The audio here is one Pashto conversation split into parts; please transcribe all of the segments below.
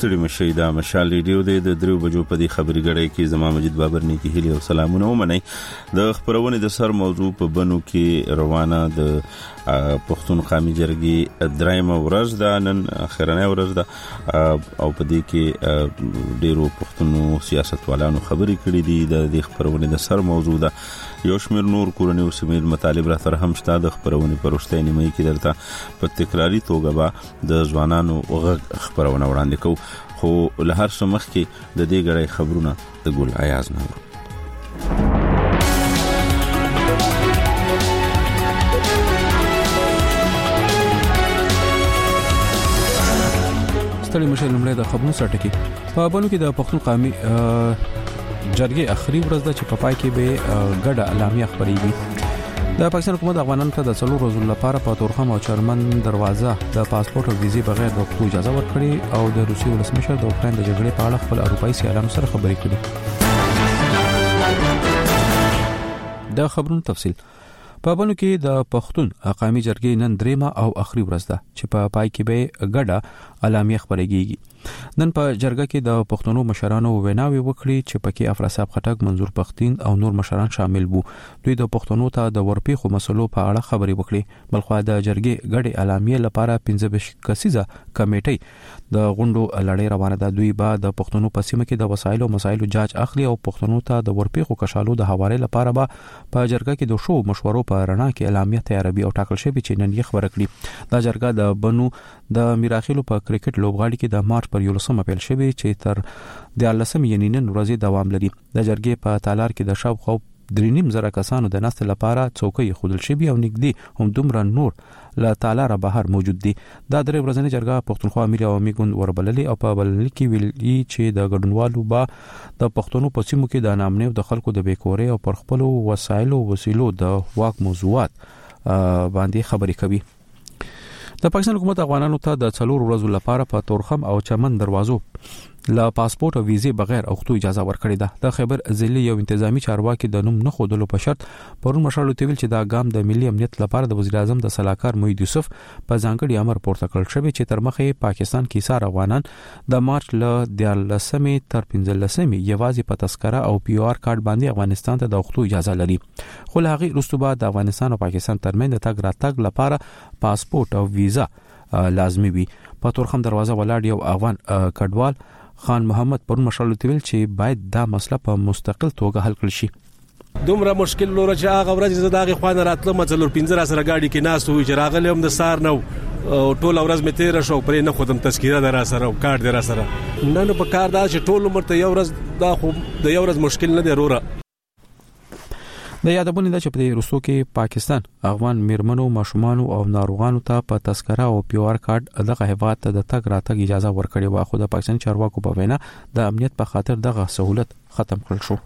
ستړي مشي دا مشال ریډیو د 3 بجو په دې خبري غړې کې زما مجید بابر نیکی هلي او سلامونه ومني د خبرونه د سر موضوع په بنو کې روانه د پښتون قومي جرګې درېمه ورځ ده نن اخرنۍ ورځ ده او په دې کې ډیرو پښتنو سیاستوالانو خبري کړې دي د خبرونه د سر موضوع ده یو شمیر نور کورنۍ او سیمې مطالب را تر هم شته د خبرونه پرشته نیمه کې درته په تکراری توګه به د ځوانانو خبرونه وړاندې کو خو له هر څه مخکې د دې غړې خبرونه د ګل ایاز نه ستړي مشه لمړی د خبرونو سرټکی په بلو کې د پښتون قومي جرګې اخري ورځ د چپپای کې به ګډه اعلامیه خبرېږي د پاکستان حکومت افغانانو ته د 4 ورځې لپاره په تورخم او چرمن دروازه د پاسپورت او ویزې بغیر د وختو اجازه ورکړي او د روسي ولسمشر د اوکرين د جګړې په اړه خپل اروپאי سیالانو سره خبرې کړې. د خبرونو تفصیل په بلو کې د پښتون قومي جرګې نن درېمه او اخري ورځ ده چې په پای کې به ګډه اعلامیه خبرېږي. نن په جرګه کې د پښتنو مشرانو ویناوي وکړي چې پکې افراساب خټک منظور پښتين او نور مشران شامل وو. دوی د پښتنو ته د ورپېخو مسلو په اړه خبرې وکړي. بلخو د جرګې ګډه اعلامیه لپاره 15 کسیزه کمیټې د غونډو لړۍ روانه ده. دوی به د پښتنو په سیمه کې د وسایلو مسایلو جاج اخلي او پښتنو ته د ورپېخو کشالو د حواله لپاره به په جرګه کې د شو مشورو په رڼا کې اعلامیه تیاروي او ټاکل شوی چې نن یې خبره کړي. دا جرګه د بنو د میراخیلو په کرکټ لوبغاړي کې د مارچ پر 11 پیل شوی چې تر د 13 یعنی نن ورځې دوام لري. د جرګې په تالار کې د شاوخوا 3.5 کسانو د نست لپاره څوکۍ خودل شوی او نګدي هم دومره نور له تالار بهر موجود دي. دا درې ورځې جرګه پښتونخوا امیر او میګون وربللي او په بلل کې ویلي چې د ګډونوالو با د پښتونو په سیمو کې د نامنیو د خلکو د بیکوري او پر خپل وسایلو د واک موضوعات باندې خبرې کوي. د پاکستان حکومت افغانانو ته د 4 ورځې لپاره په تورخم او چمن دروازو لا پاسپورت او ویزې بغیر اوختو اجازه ورکړې ده. د خبر ازلی یو انتظامی چارواکي د نوم نه خودلو په شرط پرون مشرلو تیل چې دا ګام د ملي امنیت لپاره د وزیر اعظم د سلاکار موحد یوسف په ځانګړي امر پورته کړل شوی چې تر مخه پاکستان کې سار افغانان د مارچ ل 13 تر 15 یوازې په تذکره او پی آر کارت باندې افغانستان ته د اوختو اجازه لري. خو له هغه وروسته بعد د افغانستان او پاکستان ترمنځ د تګ راتګ لپاره پاسپورت او ویزا لازمي وي. په تورخم دروازه ولاړ یو افغان کډوال خان محمد پرون مشرلو تیل چې باید دا مسله په مستقل توګه حل کړي شي. دومره مشکل لور چې هغه ورځ زه دغه خوانه راتلم مڅلور 15 سره گاډي کې ناس وي چې راغلی هم د سار نو ټول ورځ مې تیر شو پرې نه خودم تذکره در سره او کارت در سره نن په کار دا چې ټول عمر ته یو ورځ دا خو د یو ورځ مشکل نه دی وروره. د یادونه ده چې په روسو کې پاکستان افغان میرمنو ماشومانو او ناروغانو ته په تذکره او پی آر کارت دغه هیواد ته د تګ راتګ اجازه ورکړي و. خو د پاکستان چارواکو په وینا د امنیت په خاطر دغه سہولت ختم کړل شو.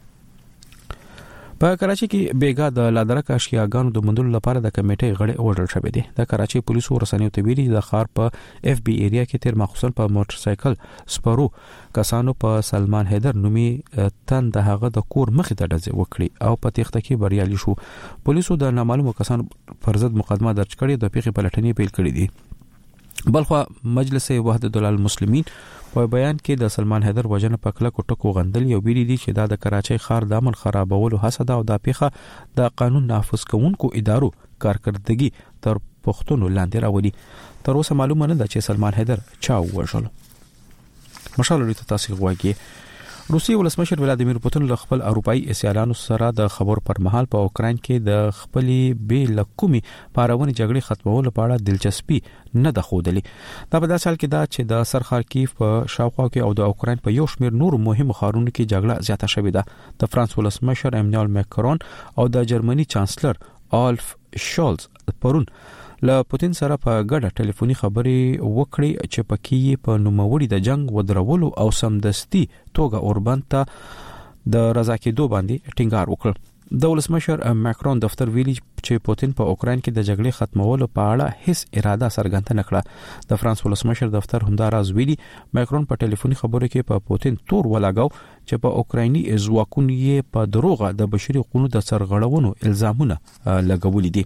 په کراچي کې بیګا د لادرک اشیاګانو د مندلو لپاره د کمیټې غړي اوډل شوې دي. د کراچي پولیسو رسنیو ته ویلي د ښار په اف بي ایریا کې تیر مخصوصا په موټر سایکل سپرو کسانو په سلمان حیدر نومي تن د هغه د کور مخې ته ډزې وکړي او په تخته کې بریالي شو. پولیسو د نامعلومو کسانو پر ضد مقدمه درج کړې د پیښې پلټنې پیل کړې دي. بلخو مجلس وحدت المسلمین په بیان کې د سلمان حیدر وجنه په کلکو ټکو غندل یو بیری دي چې د کراچۍ ښار د امن خرابولو حسد او د پیښه د قانون نافذ کوونکو ادارو کارکړدګي تر پښتون لاندې راوړي. تر اوسه معلومه نه ده چې سلمان حیدر چا وژل. مشال لري تاسو غواګي روسي ولسمشر ولادیمیر پوتین له خپل اروپאי سیالانو سره د خبر پر مهال په اوکرين کې د خپلې بې لکومي پارونې جګړې ختمولو په اړه دلچسپي نه ده خودلی. دا په داسې حال کې دا چې د سر خارکیف په شاوخوا کې او د اوکرين په یو شمېر نور مهم ښارونو کې جګړه زیاته شوې ده. د فرانس ولسمشر ایمانوئل ماکرون او د جرمني چانسلر آلف شولز پرون له پوتین سره په ګډه ټلیفوني خبرې وکړې چې پکې په نوموړي د جنگ ودرولو او سمدستي توګه اوربان ته د رضا کېدو باندې ټینګار وکړ. د ولسمشر ماکرون دفتر ویلي چې پوتین په اوکرين کې د جګړې ختمولو په اړه هیڅ اراده څرګنده نه کړه. د فرانس ولسمشر دفتر همدا راز ویلي ماکرون په ټلیفوني خبرو کې په پوتین تور ولاګاو چې په اوکرایني ځواکونو یې په دروغه د بشري حقوقو د سرغړونو الزامونه لګولي دي.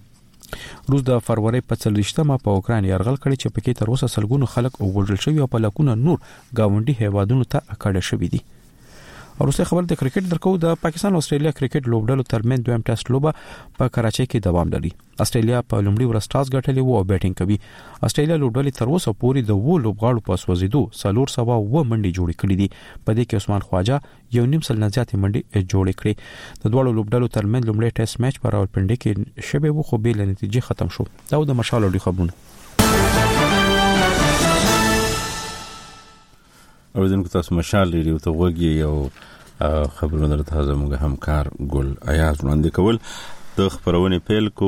روس د فروری په 30مه په اوکران یرغل کړی چې پکې تر اوسه سلګونو خلک وژل شوی او په لکونه نور گاونډي هیوادونو ته اکړه شوی دي. وروسته خبر د کرکټ درکو د پاکستان او استرالیا کرکټ لوبډلو ترمن دویم ټیسټ لوبه په کراچۍ کې دوام لري. استرالیا په لومړي ورځ ټاس ګټلی وو او بیټینګ کوي. استرالیا لوبډلې تر اوسه پورې د وو لوبغاړو په سوځیدو 400 منډي جوړې کړې دي. په دې کې عثمان خواجه یو نیم سل نه زیاتې منډي جوړې کړې. د دوه لوبډلو ترمن لومړی ټیسټ میچ په راولپنډي کې شبه وو خو به نتیجې ختم شو. دا د مشال لوي خبرونه. او زموږ تاسو مشال لري او ته وګي یو خبرونه درته زموږ همکار ګل ایاز وړاندې کول. د خبرونه پیل کو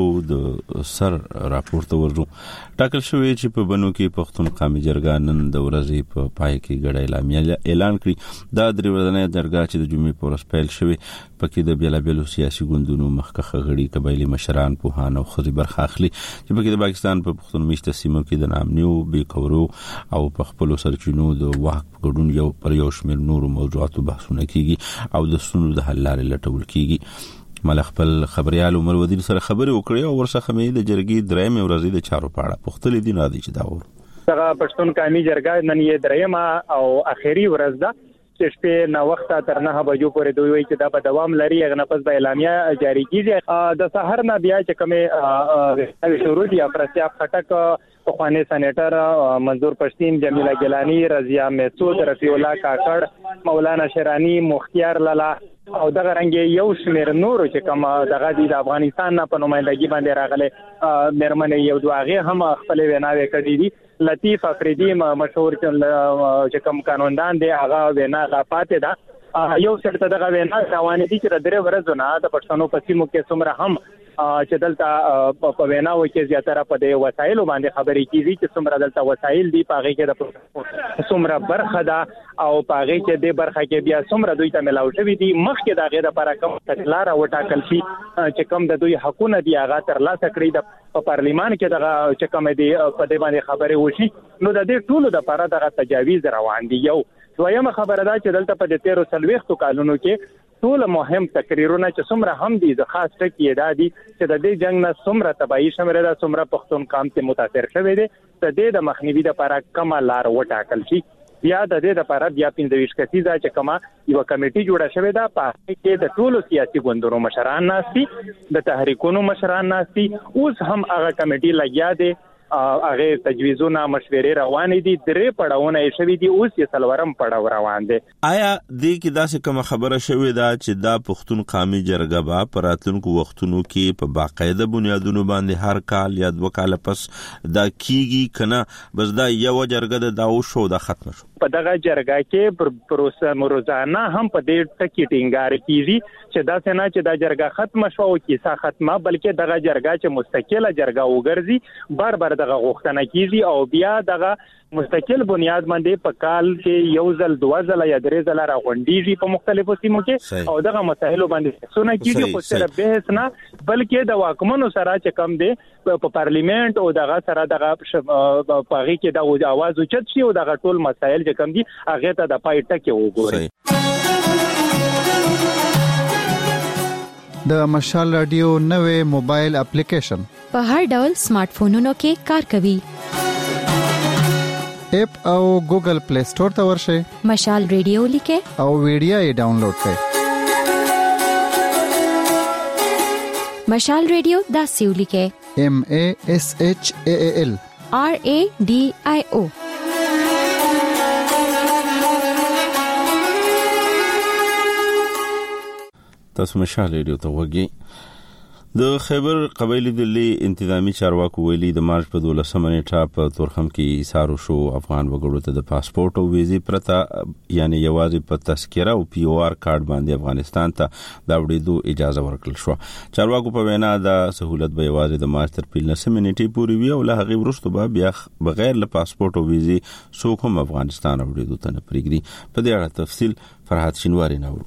د سر راپورته ورجو ټاکل شوی چې په بنو کې پښتون قومي جرګه نن د ورځې په پای کې غړې اعلامیه اعلان کړی. دا درې ورځنۍ جرګه چې د جمعې په ورځ پیل شوی پکې د بیلابېلو سیاسي ګوندونو مخکخه غړي قبایلی مشران په هانو خزي برخه اخلي چې پکې د پاکستان په پښتون میشته سیمو کې د نامنیو بیکورو او په خپل سرچینو د واک ګډون یو پر یو شمېر نورو موضوعاتو بحثونه کیږي او د سونو د حل لارې لټول کیږي. مله خپل خبريال عمر ودیر سره خبرې وکړې او ورسره مې د جرګې درېمې ورځې د چارو پاړه پختلې دي نه دي چې دا ور څنګه پښتون قومي جرګه نن یې درېمه او اخیری ورځ ده چې شپې 9 وخت تر 9 بجو پورې دوی وایي چې دا په دوام لري. هغه پس به اعلامیه جاری کیږي. د سحر نه بیا چې کومه شروع دي افراسیاب خټک خواني سېنیټر منظور پښتین جمیله ګیلانی رضیا مسعود رفیع الله کاکړ مولانا شرانی مختیار لالا او دغه رنګ یو شمیر نور چې کوم دغه د افغانستان نه په نمائندګي باندې راغله مېرمنې یو دواغه هم خپل ویناوي کړې دي. لطیف افریدی مشهور چې کوم قانوندان دی هغه وینا غاپاتې ده. یو څه دغه وینا روانې دي چې درې ورځې نه د پښتنو په سیمو کې څومره هم چې دلته په وینا وکي زیاتره په دې وسایلو باندې خبرې کیږي چې څومره دلته وسایل دي پاغې کې د څومره برخه ده او پاغې کې د برخه کې بیا څومره دوی ته ملاو شوی دي. مخکې د غیر لپاره کوم تکلار او ټاکل شي چې کوم د دوی حقونه دي هغه تر لاسه کړی د پارلیمان کې دغه چې کوم دي په دې باندې خبرې وشي نو د دې ټولو د لپاره دغه تجاویز روان دي. یو دویمه خبره ده چې دلته په 13 کالونو کې ټول مهم تقریرونه چې څومره هم دي د خاص ټکی دا دي چې د دې جنگ نه څومره تباہي شمره ده څومره پښتون قوم ته متاثر شوی دي د دې د مخنیوي لپاره کومه لار وټاکل شي. بیا د دې لپاره بیا 15 کسیزه چې کومه یو کمیټي جوړه شوې ده په کې د ټولو سیاسي ګوندونو مشران ناشتي د تحریکونو مشران ناشتي. اوس هم هغه کمیټي لګیا دي هغه تجویزونه مشورې روان دي. درې پړاوونه یې شوي دي اوس یې سلورم پړاو روان دي. آیا دې کې داسې کوم خبره شوې ده چې دا پښتون قومي جرګه به په راتلونکو وختونو کې په باقاعده بنیادونو باندې هر کال یا 2 کال پس دا کیږي کنه بس دا یو جرګه ده دا شو دا ختم شو؟ په دغه جرګه کې پروسه روزانه هم په دې ټکی ټینګار کیږي چې دا څنګه چې دا جرګه ختم شو او کیسه ختمه بلکې دغه جرګه چې مستقله جرګه وګرځي بار دغه غوښتنه کیږي او بیا دغه مستقل بنیاد باندې په کال کې یو ځل 2 ځله یا 3 ځله راغونډيږي په مختلفو سیمو کې او دغه مسایلو باندې څونه کیږي خو سره بحث نه بلکې د واکمنو سره چې کم دي په پارلیمنت او دغه سره دغه پاغي کې د आवाज اوچت شي او دغه ټول مسایل چې کم دي هغه ته د پای ټکی وګوري. د مشال رادیو نوې موبایل اپلیکیشن په هر ډول سمارټ فونونو کې کار کوي. اپ او ګوګل پلی سٹور ته ورشئ مشال رادیو لیکه او ویډیو یې ډاونلوډ کړئ. مشال رادیو دا سیو لیکه MASHAAL RADIO. تاسو مشال ریډیو ته وګورئ. د خیبر قبایلی دلی انتظامی چارواکو ویلي د مارچ په 12 نیټه په تورخم کې ایثار شو افغان وګړو ته د پاسپورت او ویزې پرته یعنی یوازې په تذکره او POR کارت باندې افغانستان ته دا وړاندو اجازه ورکړل شو. چارواکو په وینا دا سہولت به یوازې د مارچ تر 15 نیټې پورې وي او له هغه وروسته به بیا بغیر له پاسپورت او ویزې څوک هم افغانستان وړاندو ته نه پریږدي. په دې اړه تفصیل فرحات شینواری نورو.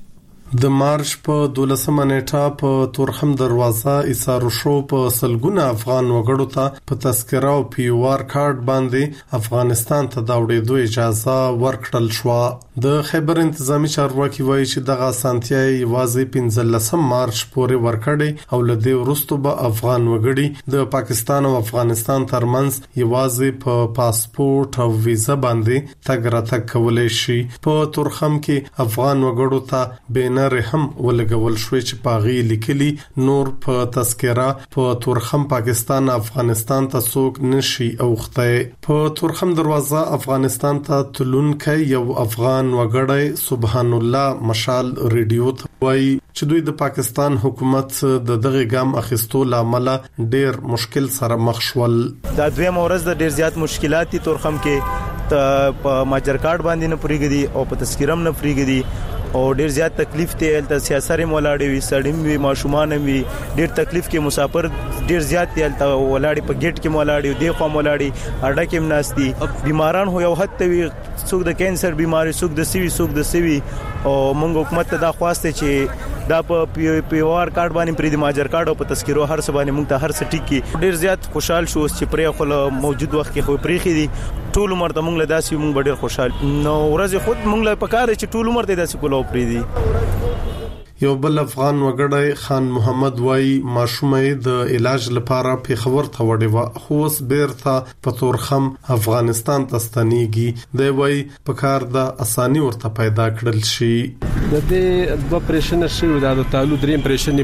د مارچ په 12 نیټه په تورخم دروازه ایثار شو په سلګونه افغان وګړو ته په تذکره او پیوار کارت باندې افغانستان ته د وړاندې اجازه ورکړل شو. د خیبر انتظامی چارواکي وایي چې دغه سانتیای یوازې 15 مارچ پورې ورکړي او لدې وروسته به افغان وګړي د پاکستان او افغانستان ترمنځ یوازې په پاسپورت او ویزا باندې تګ راتګ کولای شي. په تورخم کې افغان وګړو ته بینر هم ولګول شوې چې پاغي لیکلي نور په تذکره په تورخم پاکستان افغانستان ته څوک نشي اوخته. په تورخم دروازه افغانستان ته تلونکي یو افغان وګړی سبحان الله مشال ریډیو ته وایي چې دوی د پاکستان حکومت د دغه ګام اخیستو لامل ډیر مشکل سره مخ شول. دا دویم ورځ د ډیر زیات مشکلات دي تورخم کې په ماجر کارت باندې نه پریږدي او په تذکرم نه پریږدي او ډیر زیات تکلیف ته الته سیاسي مولاړي وي سړیم وي ماشومان وي ډیر تکلیف کې مسافر ډیر زیات دی الته ولاړي په گیټ کې مولاړي دی خو مولاړي اډه کې مناستي بیماران هو یو حد ته وي څوک د کینسر بیماری څوک د سیوی او موږ حکومت ته دا خواسته چې دا په پیوار کارت باندې پری د ماجر کارت او په تذکرو هر څه باندې موږ ته هر څه ټیک ډیر زیات خوشحال شو چې پرې خپل موجود وخت کې خو پریخي دي ټول عمر ته موږ له داسې موږ ډیر خوشحال نو ورځ خود موږ له پکاره چې ټول عمر ته داسې کولو پری دي. یو بل افغان وګړی خان محمد وای ماشومې د علاج لپاره پیښور ته وړي و خو اوس بیرته په تورخم افغانستان ته ستنیږي. دی وای په کار د اساني ورته پیدا کړل شي. د دې د اپریشن شي د تعلق درې اپریشن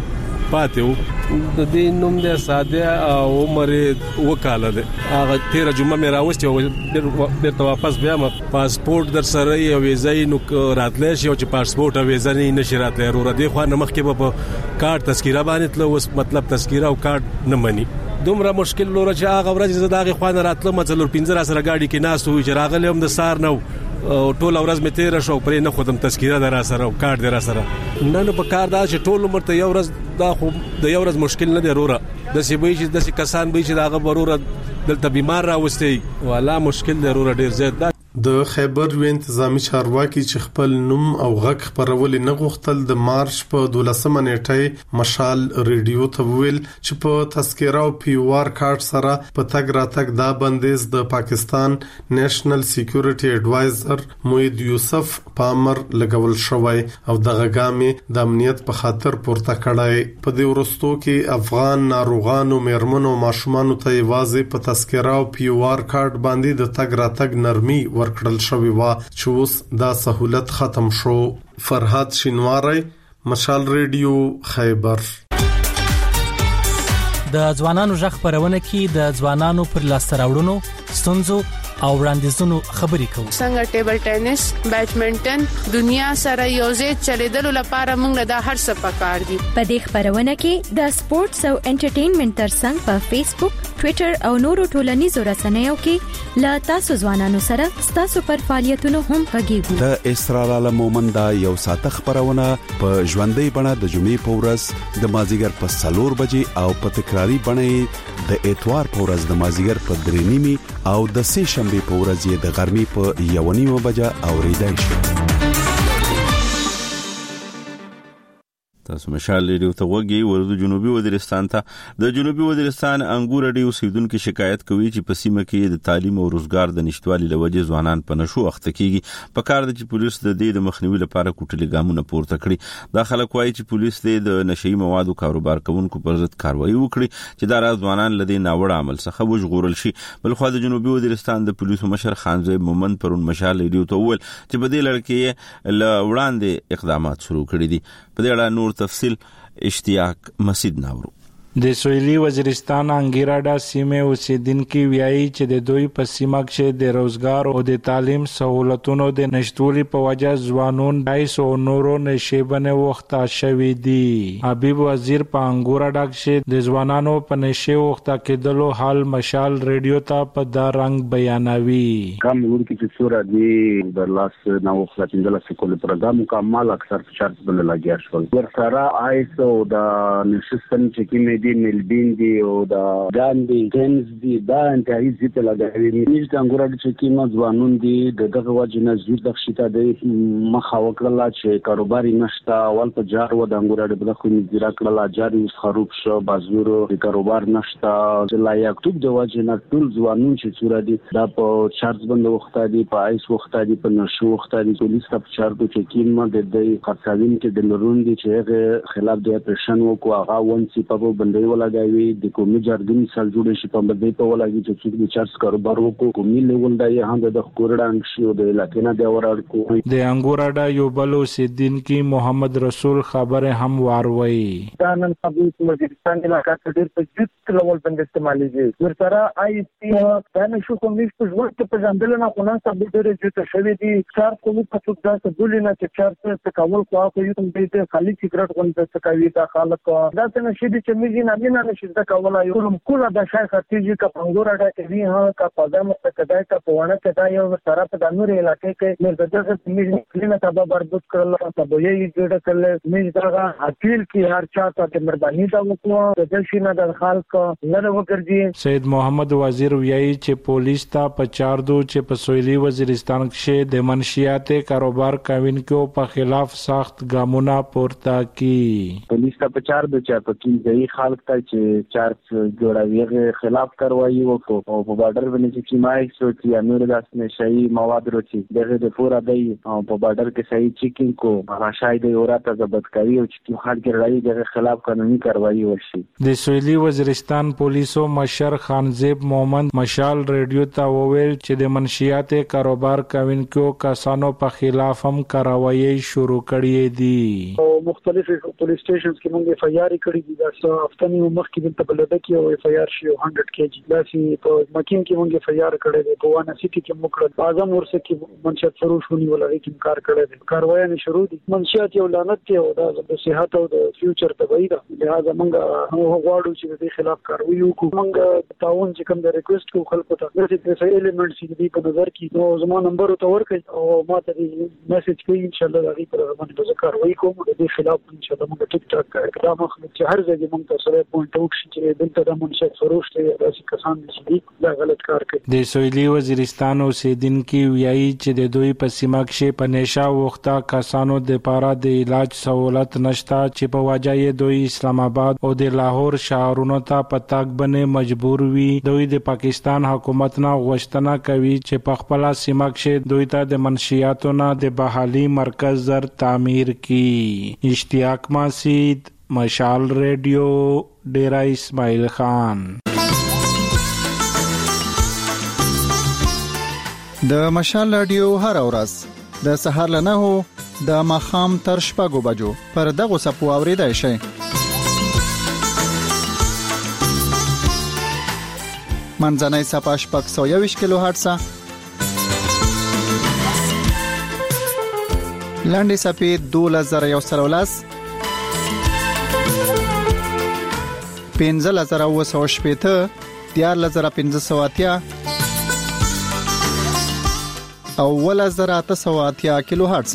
پاتې د دې نوم د ساده او عمر وکاله ده هغه 13 جمعه مې راوستي او بیرته واپس بیا پاسپورت در سره یو ویزا نو راتلې شي او چې پاسپورت او ویزا نه نشي راتلې ورو دي خو نه مخکې په کارت تذکره باندې تل اوس مطلب تذکره او کارت نه مني دومره مشکل لور چې هغه ورځ زداغه خوانه راتله مڅلور 15 سره گاډي کې ناس وي چې راغلی هم د سار نو ټول ورځ مې تیر شو پرې نه خودم تذکره در سره او کارت در سره نه په کار دا چې ټول عمر ته یو ورځ دا خو د یو ورځ مشکل نه دی وروره د سی وی چې د کسان به چې داغه وروره دلته بیمار راوستي والا مشکل دی وروره ډیر زیات د خیبر یو انتظامی چارواکي چې خپل نوم او غږ خبرول نه غوښتل د مارچ په 12 نیټه مشال ریډیو ته ویل چې په تذکره او پیوار کارت سره په تګ راتګ دا بندیز د پاکستان نېشنل سکیورټي اډوایزر موید یوسف پامر لګول شوی او دغه ګامې د امنیت په خاطر پورته کړای. په دې ورستو کې افغان ناروغانو مېرمنو ماشومان ته یوازې په تذکره او پیوار کارت باندې د تګ راتګ نرمي ورکړل شوی و چې اوس دا سہولت ختم شو. فرحات شینواری مشال ریډیو خیبر. د ځوانانو ژغ خبرونه کې د ځوانانو پر لاسته راوړنو ستونزو او وړاندیزونو خبرې کوو. څنګه ټیبل ټینس بیډمنټن دنیا سره یوځای چلیدلو لپاره موږ د هر څه پکار دي. په دې خبرونه کې د سپورتس او انټرټینمنټ ترڅنګ په فیسبوک ټوئیټر او نورو ټولنیزو رسنیو کې لا تاسو ځوانانو سره تاسو پر فعالیتونو هم غږیږو. د اسرار عالم مومند یو ساته خبرونه په ژوندۍ بڼه د جمعې په ورځ د مازیګر په 4 بجې او په تکراری بڼه د اتوار په ورځ د مازیګر په 3:30 او د سه شنبه په ورځ د غرمې په 1:30 بجې اوریدای شي. تاسو مشال ریډیو ته وګورئ. ورته جنوبي وزیرستان ته د جنوبي وزیرستان انګور ډیو سیدونکو شکایت کوي چې په سیمه کې د تعلیم او روزګار د نشټوالي لوجه ځوانان په نشو اخته کیږي. په کار د چې پولیس د دې د مخنیوي لپاره کوټلي ګامونه پورته کړي. دا خلک وایي چې پولیس د نشئی موادو کاروبار کوونکو پر ضد کاروایی وکړي چې دا راز ځوانان لدی ناوړه عمل څخه وژغورل شي. بلخو د جنوبي وزیرستان د پولیسو مشر خانزوی مومند پرون مشال ریډیو ته وویل چې په دې لړ کې ل وړاندې اقدامات شروع کړي دي. په دې اړه نور تفصیل اشتیاق مسید ناورو. د سویلي وزیرستان انګیراډا سیمه اوسیدونکو ویایي چې د دوی په سیمه کې د روزګار او د تعلیم سہولتونو د نشټولي په وجه ځوانون 250 نورو نشيبنه وخت شوي دي. حبیب وزیر په انګیراډا کې د ځوانانو په نشي وخت کېدلو حال مشال ریډیو ته په دا رنګ بیانوي. کوم ورکی چې سورا دی د لاس نو وخت د سکول پروګرام مکمل اکثر 4 بل لاګیا شو. ورسره آیسو د نشستن چې کې دي ملبین دي او دا ګاندي ټینز دي دا انتهایی زیات لګوي میز د انګور د چکینو ځوانون دي دغه وجنه زیات د شتا د مخه وکړه چې کاروبار نشته ول په جار و د انګور د خو میزرا کړه جاري خروب شو بازورو د کاروبار نشته لا یکتوب د وجنه ټول ځوانون چې صورت دي دا په چارج بند وخت دي په ایس وخت دي په نشو وخت دي پولیس په چارج د چکینو د خرڅاوین کې د لرون دي چې خلاف د اپریشن وکړو هغه ونسي په بندي ولګوي د کومي جرګین سره جوړ شي په بندي په ولګي چې څوک د چارج کاروبار وکړو کومي لیول دی هم د کورډان شو د لکینه د ورار کو د انګوراډا یو بل اوسیدونکو محمد رسول خبره هم واروي دا نن په وزیرستان علاقې کې ډېر په جوت لول باندې استعمالېږي ورسره آی پی دا نشو کومې په ژوند په ځندل نه خو نن سبا ډېر جوت شوی دي چار کوم په څه دا څه نه چې چار څه کول خو په یو ته د خالي سیګریټ غونډه څه کوي دا خلک دا څنګه شي چې موږ نه نشي دا کولای یو کومه د شای خرتيږي کا انګوراډا کې وی ها کا پدام څه کدای کا پونه کدا یو سره په دانور علاقې کې مرزدغه موږ کلینه تبا بربود کړل تبو یې جوړ کړل موږ دا اپیل کی هر چا ته مهرباني دا وکړو د شینه د خلک نه وګرځي سید محمد وزیر ویایي چې پولیس ته په چاردو چې په سویلي وزیرستان کې د منشیات کاروبار کوونکو په خلاف سخت ګامونه پورته کی پولیس ته په چاردو چې په کې ځای خلک ته چې چارج جوړوي خلاف کاروایی وکړو او په بارډر باندې چې مای سو چې امیر داس نشئی مواد وروچی دغه د پورا دی په بارډر کې صحیح چیکینګ کو هغه شاید اورات ضبط کوي او چې خلک راځي دغه خلاف قانوني کاروایی وشي د سویلي وزیرستان پولیسو مشر خانزیب محمد مشال ریډیو ته وویل چې د منشیات کاروبار کوونکو کسانو په خلاف هم کاروایی شروع کړې دي او مختلف پولیس سټیشنز کې موږ اف ای آر کړې دي دا څه هفتنی مخکې د تبلده کې او اف ای آر شي 100 کېجی دا چې په مکین کې موږ اف ای آر کړې دي په وانا سيټي کې موږ کړل اعظم ورسه کې منشیات فروش ونی ولري کې کار کړی دي کاروایی شروع دي منشیات یو لعنت دی او دا د صحت او د فیوچر تبعی ده لہذا موږ غواړو چې د خلاف کاروایی وکړو موږ تعاون چې کوم د ریکوست کو خلکو ته د دې ایلیمنټس دي په نظر کې نو زموږ نمبر ته ورکړئ او ما ته میسج کوي ان شاء الله دا غي پر باندې کاروایی کوم د خلاف ان شاء الله موږ ټیک ټاک اقدام اخلو چې هر ځای موږ ته سره پوینټ اوټ شي چې دلته د منشیات فروش ته داسې کسان چې دا غلط کار کوي د سویلي وزیرستان اوسیدونکو ویایي چې د دوی په سیمه کې په نشه وخته کسانو د پاره د علاج سہولت نشته چې په وجه دوی اسلام آباد او د لاهور شهرونو ته په تاګ باندې مجبور وي دوی د پاکستان حکومت نه غوښتنه کوي چې په خپل سیمه کې دوی ته د منشیاتو نه د بحالي مرکز زر تعمیر کړي اشتیاق ماسید مشال ریډیو ډیرا اسماعیل خان د مشال رادیو هر ورځ د سهار له 9 د ماخام تر شپږو بجو پر دغه سپو اوریدای شي منځنۍ صفه شپږ 120 کیلو هرتز لاندې صفه 2113 15980 14580 او 1880 کیلو هرتز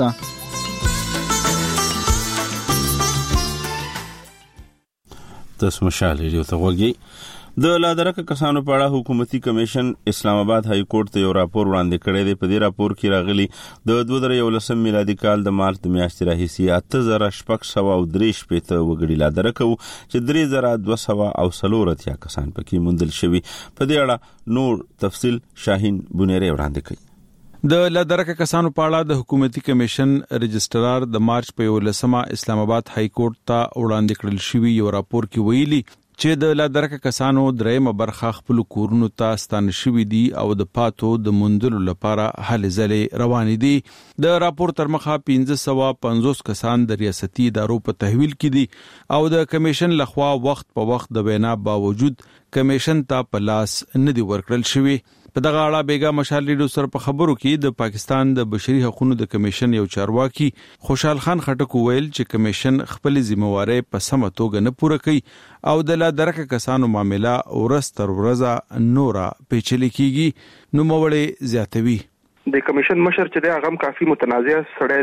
تاسو مشال ریډیو ته وګورئ د لادرکه کسانو په اړه حکومتي کمیشن اسلام آباد های کورټ ته یو راپور وړاندې کړی دی په دې راپور کې راغلي د 2019 میلادي کال د مارچ د میاشتې راهیسې 8603 وګړي لادرکه وو چې 3240 کسان پکې موندل شوي په دې اړه نور تفصیل شاهین بنيري وړاندې کړي د لادرکه کسانو په اړه د حکومتي کمیشن رجسترار د مارچ په 19 اسلام آباد های کورټ ته وړاندې کړل شوی یو راپور کې ویلي چې د لادرکه کسانو درېمه برخه خپل کورونو ته ستانه شوی دي او د پاتو د مندلو لپاره هلې ځلې روان دي د راپور تر مخه 1550 کسان د ریاستي ادارو په تحویل کې دي او د کمیشن لخوا وخت په وخت د وینا باوجود کمیشن ته په لاس نه دی ورکړل شوی په دغه اړه بیګا مشال ریډیو سره په خبرو کې د پاکستان د بشري حقوقو د کمیشن یو چارواکي خوشحال خان خټک ویل چې کمیشن خپل ذمہواری په سمه توګه نه پوره کوي او د لادرکه کسانو معاملې ورځ تر ورځې نورا پیچلې کیږي نو موړې زیاتوي د کمیشن مشر چې د هغه کافي متنازع سړی دی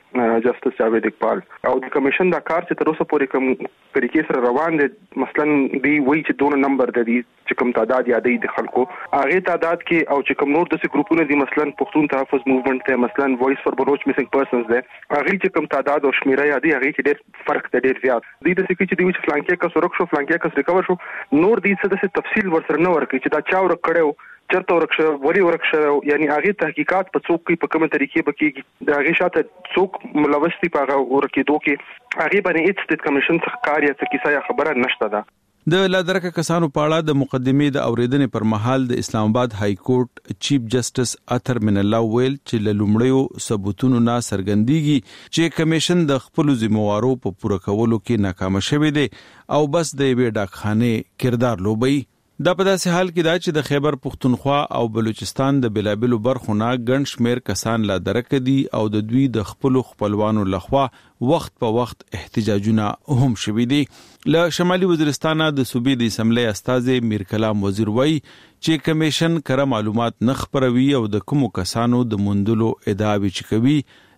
جسټس جاوید اقبال او د کمیشن دا کار چې تر اوسه پورې کوم طریقې سره روان دي مثلا دی وایي چې دونه نمبر د دې چې کوم تعداد یادې د خلکو هغه تعداد کې او چې کوم نور د ګروپونو دي مثلا پښتون تحفظ موومېنټ ته مثلا وایس فور بلوچ میسنګ پرسنز ده هغه چې کوم تعداد او شمیره یادې هغه کې ډېر فرق دی ډېر زیات دي د څه چې دی چې فلانکې کا سرک شو فلانکې کا ریکور شو نور دي څه د تفصیل ورسره نه ورکړي چې دا چا ور کړو چرته ورکشه ولی ورکشه یعنی هغه تحقیقات په څوک په کومه طریقې بکیږي دا هغه شاته څوک ملوث دي په هغه ورکیدو کې هغه باندې هیڅ د کمیشن څخه کار یا څه کیسه یا خبره نشته ده د لادرکه کسانو په اړه د مقدمې د اوریدنې پر مهال د اسلام آباد های کورټ چیف جسټس اطهر من الله ویل چې لومړیو ثبوتونو نه سرګندېږي چې کمیشن د خپل ذمہوارو په پوره کولو کې ناکام شوی دی او بس د یوې ډاکخانه کردار لوبي دا په داسې حال کې دا چې د خیبر پختونخوا او بلوچستان د بلابلو برخو نه ګڼ شمیر کسان لا درک دي او د دوی د خپلوانو لخوا وخت په وخت احتجاجونه هم شوي دي. له شمالي وزیرستان د صوبې د اسمبلی استاذ میر کلام وزیر وایي چې کمیشن کره معلومات نه خبروي او د کومو کسانو د موندلو ادعاوې چې کوي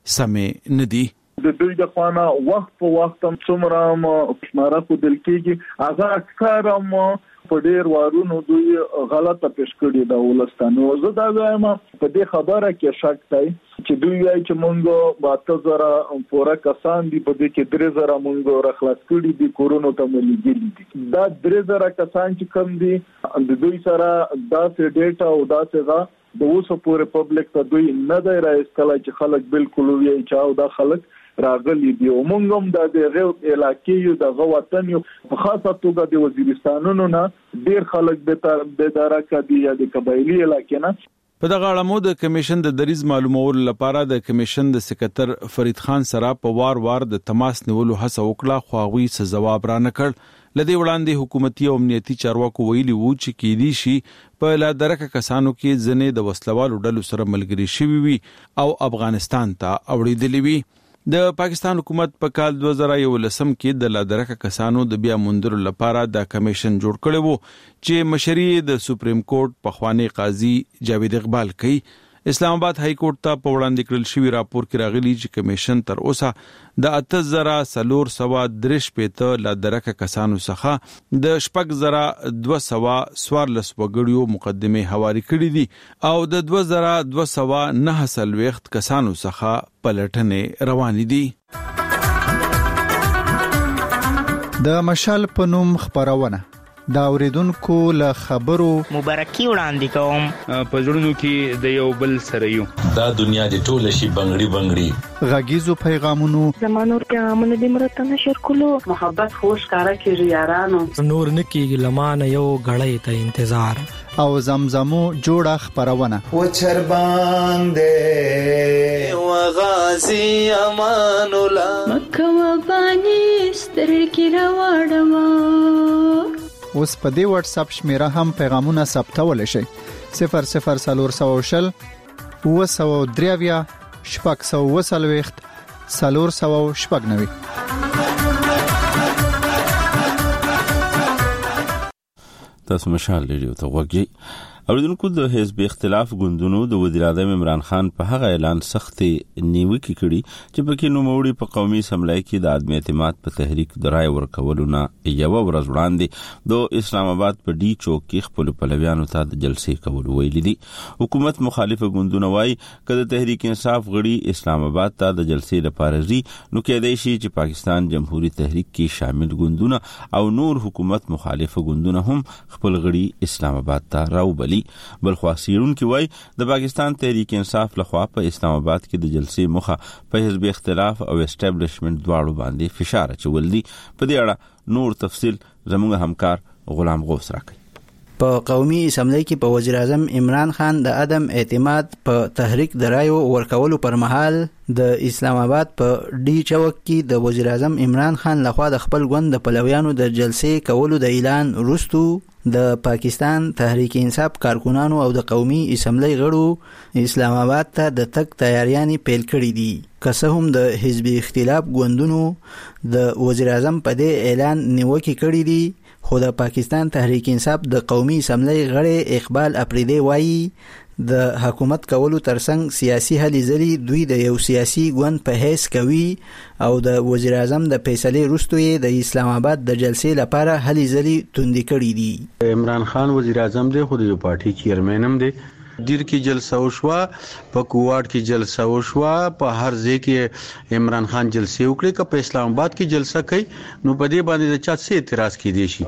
سمې نه دي. د دوی د خانه وخت په وخت هم څومره شماره کو دل کېږي هغه اکثر په ډیر وارونو دوی غلطه پیش کړی دا ولستانو زه دا وایم په دې خبره کې شک دی چې دوی وايي چې مونږ 2000 پورا کسان دي په دې کې 3000 مونږ راخلاص کړی دي کورونا ته ملګری دي دا 3000 کسان چې کم دي د دوی سره داسې ډیټا او داسې د اوسه پورې پبلک ته دوی نه دی راځکل چې خلک بالکل وایي چې او دا خلک راغلي دي او موږ هم د دغه علاقې یو د وطن یو په خاصه توګه د وزیرستانونو نه ډیر خلک د دارکه دي یا د قبایلی علاقې نه. په دغه اړه د کمیشن د دریز معلومولو لپاره د کمیشن د سکرټر فرید خان سره په وار د تماس نیولو هڅه وکړه خو هغوی څه ځواب را نه کړ. لدی وړاندې حکومتي او امنیتي چارواکو ویلي وو چې کې دي شي په لادرکه کسانو کې ځنې د وسلوالو ډلو سره ملګری شوي وي او افغانستان ته اوړېدلي وي. د پاکستان حکومت په کال 2011 کې د لادرکه کسانو د بیا موندلو لپاره د کمیشن جوړ کړی وو چې مشري د سپریم کورټ پخوانی قاضي جاوید اقبال کوي. اسلام آباد های کورټ ته په وړاندې کړل شوی راپور کې راغلی چې کمیشن تر اوسه د 8403 لادرکه کسانو څخه د 6214 وګړیو مقدمه حواله کړې دي او د 2209 کسانو څخه پلټنې روانې دي. د مشال پنوم خبرونه دا اوریدونکو له خبرو مبارکي وړاندې کوم په ژوندونو کې د یو بل سره یو دا دنیا د ټول شي بنگړي غږیزو پیغامونو زمانور پیغامونه د مرته نشر کولو محبت خوش کارا کیږي یارانو نور نکیږي لمانه یو غړې ته انتظار او زمزمو جوړه خبرونه و چرباندې و غازی امان الله مکه و بانی سترګې راوړم. اوس په دې واتس اپ شمیره هم پیغامونه ثبتول شي 0040 903 490. تاسو مشال ریډیو ته وګورئ. اوریدونکو د حزب اختلاف ګوندونو د وزیر اعظم عمران خان په هغه اعلان سخت نیوکه کړي چې پکې نوموړي په قومي اسمبلی کې د عدم اعتماد په تحریک د رای ورکولو نه یو ورځ وړاندې د اسلام آباد په ډي چوک کې خپل پلویانو ته د جلسې کول ویلي دي. حکومت مخالفه ګوندونه وایي کله تحریک انصاف غړي اسلام آباد ته د جلسې لپاره ځي نو کېدای شي چې پاکستان جمهوریت تحریک کې شامل ګوندونه او نور حکومت مخالفه ګوندونه هم خپل غړي اسلام آباد ته راوبلي. بلخوا سیرون کی وای د پاکستان تحریک انصاف لخوا په اسلام آباد کې د جلسې مخه په حزب اختلاف او اسټابلیشمنت دواړو باندې فشار چول دي. په دې اړه نور تفصیل زموږ همکار غلام غوث راکړي. په قومي اسمبلی کې په وزیر اعظم عمران خان د عدم اعتماد په تحریک د رایو ورکولو پر مهال د اسلام آباد په ډي چوک کې د وزیر اعظم عمران خان لخوا د خپل ګوند د پلویانو د جلسې کولو د اعلان وروسته د پاکستان تحریک انصاف کارکونانو او د قومي اسمبلی غړو اسلام آباد ته د تک تیاریانې پیل کړې دي. که څه هم د حزب اختلاف ګوندونو د وزیر اعظم په دې اعلان نیوکه کړې دي خو د پاکستان تحریک انصاف د قومي اسمبلی غړی اقبال اپریدی وایي د حکومت کولو ترڅنګ سیاسي هلې ځلې دوی د یو سیاسي ګوند په حیث کوي او د وزیر اعظم د فیصلې وروسته یې د اسلام آباد د جلسې لپاره هلې ځلې توندې کړې دي. عمران خان وزیر اعظم دی، خو د یو پارټي چیرمن هم دی. دیر کې جلسه وشوه، په کوواټ کې جلسه وشوه، په هر ځای کې عمران خان جلسه وکړي. که په اسلام آباد کې جلسه کوي نو په دې باندې د چا څه اعتراض کیدی شي.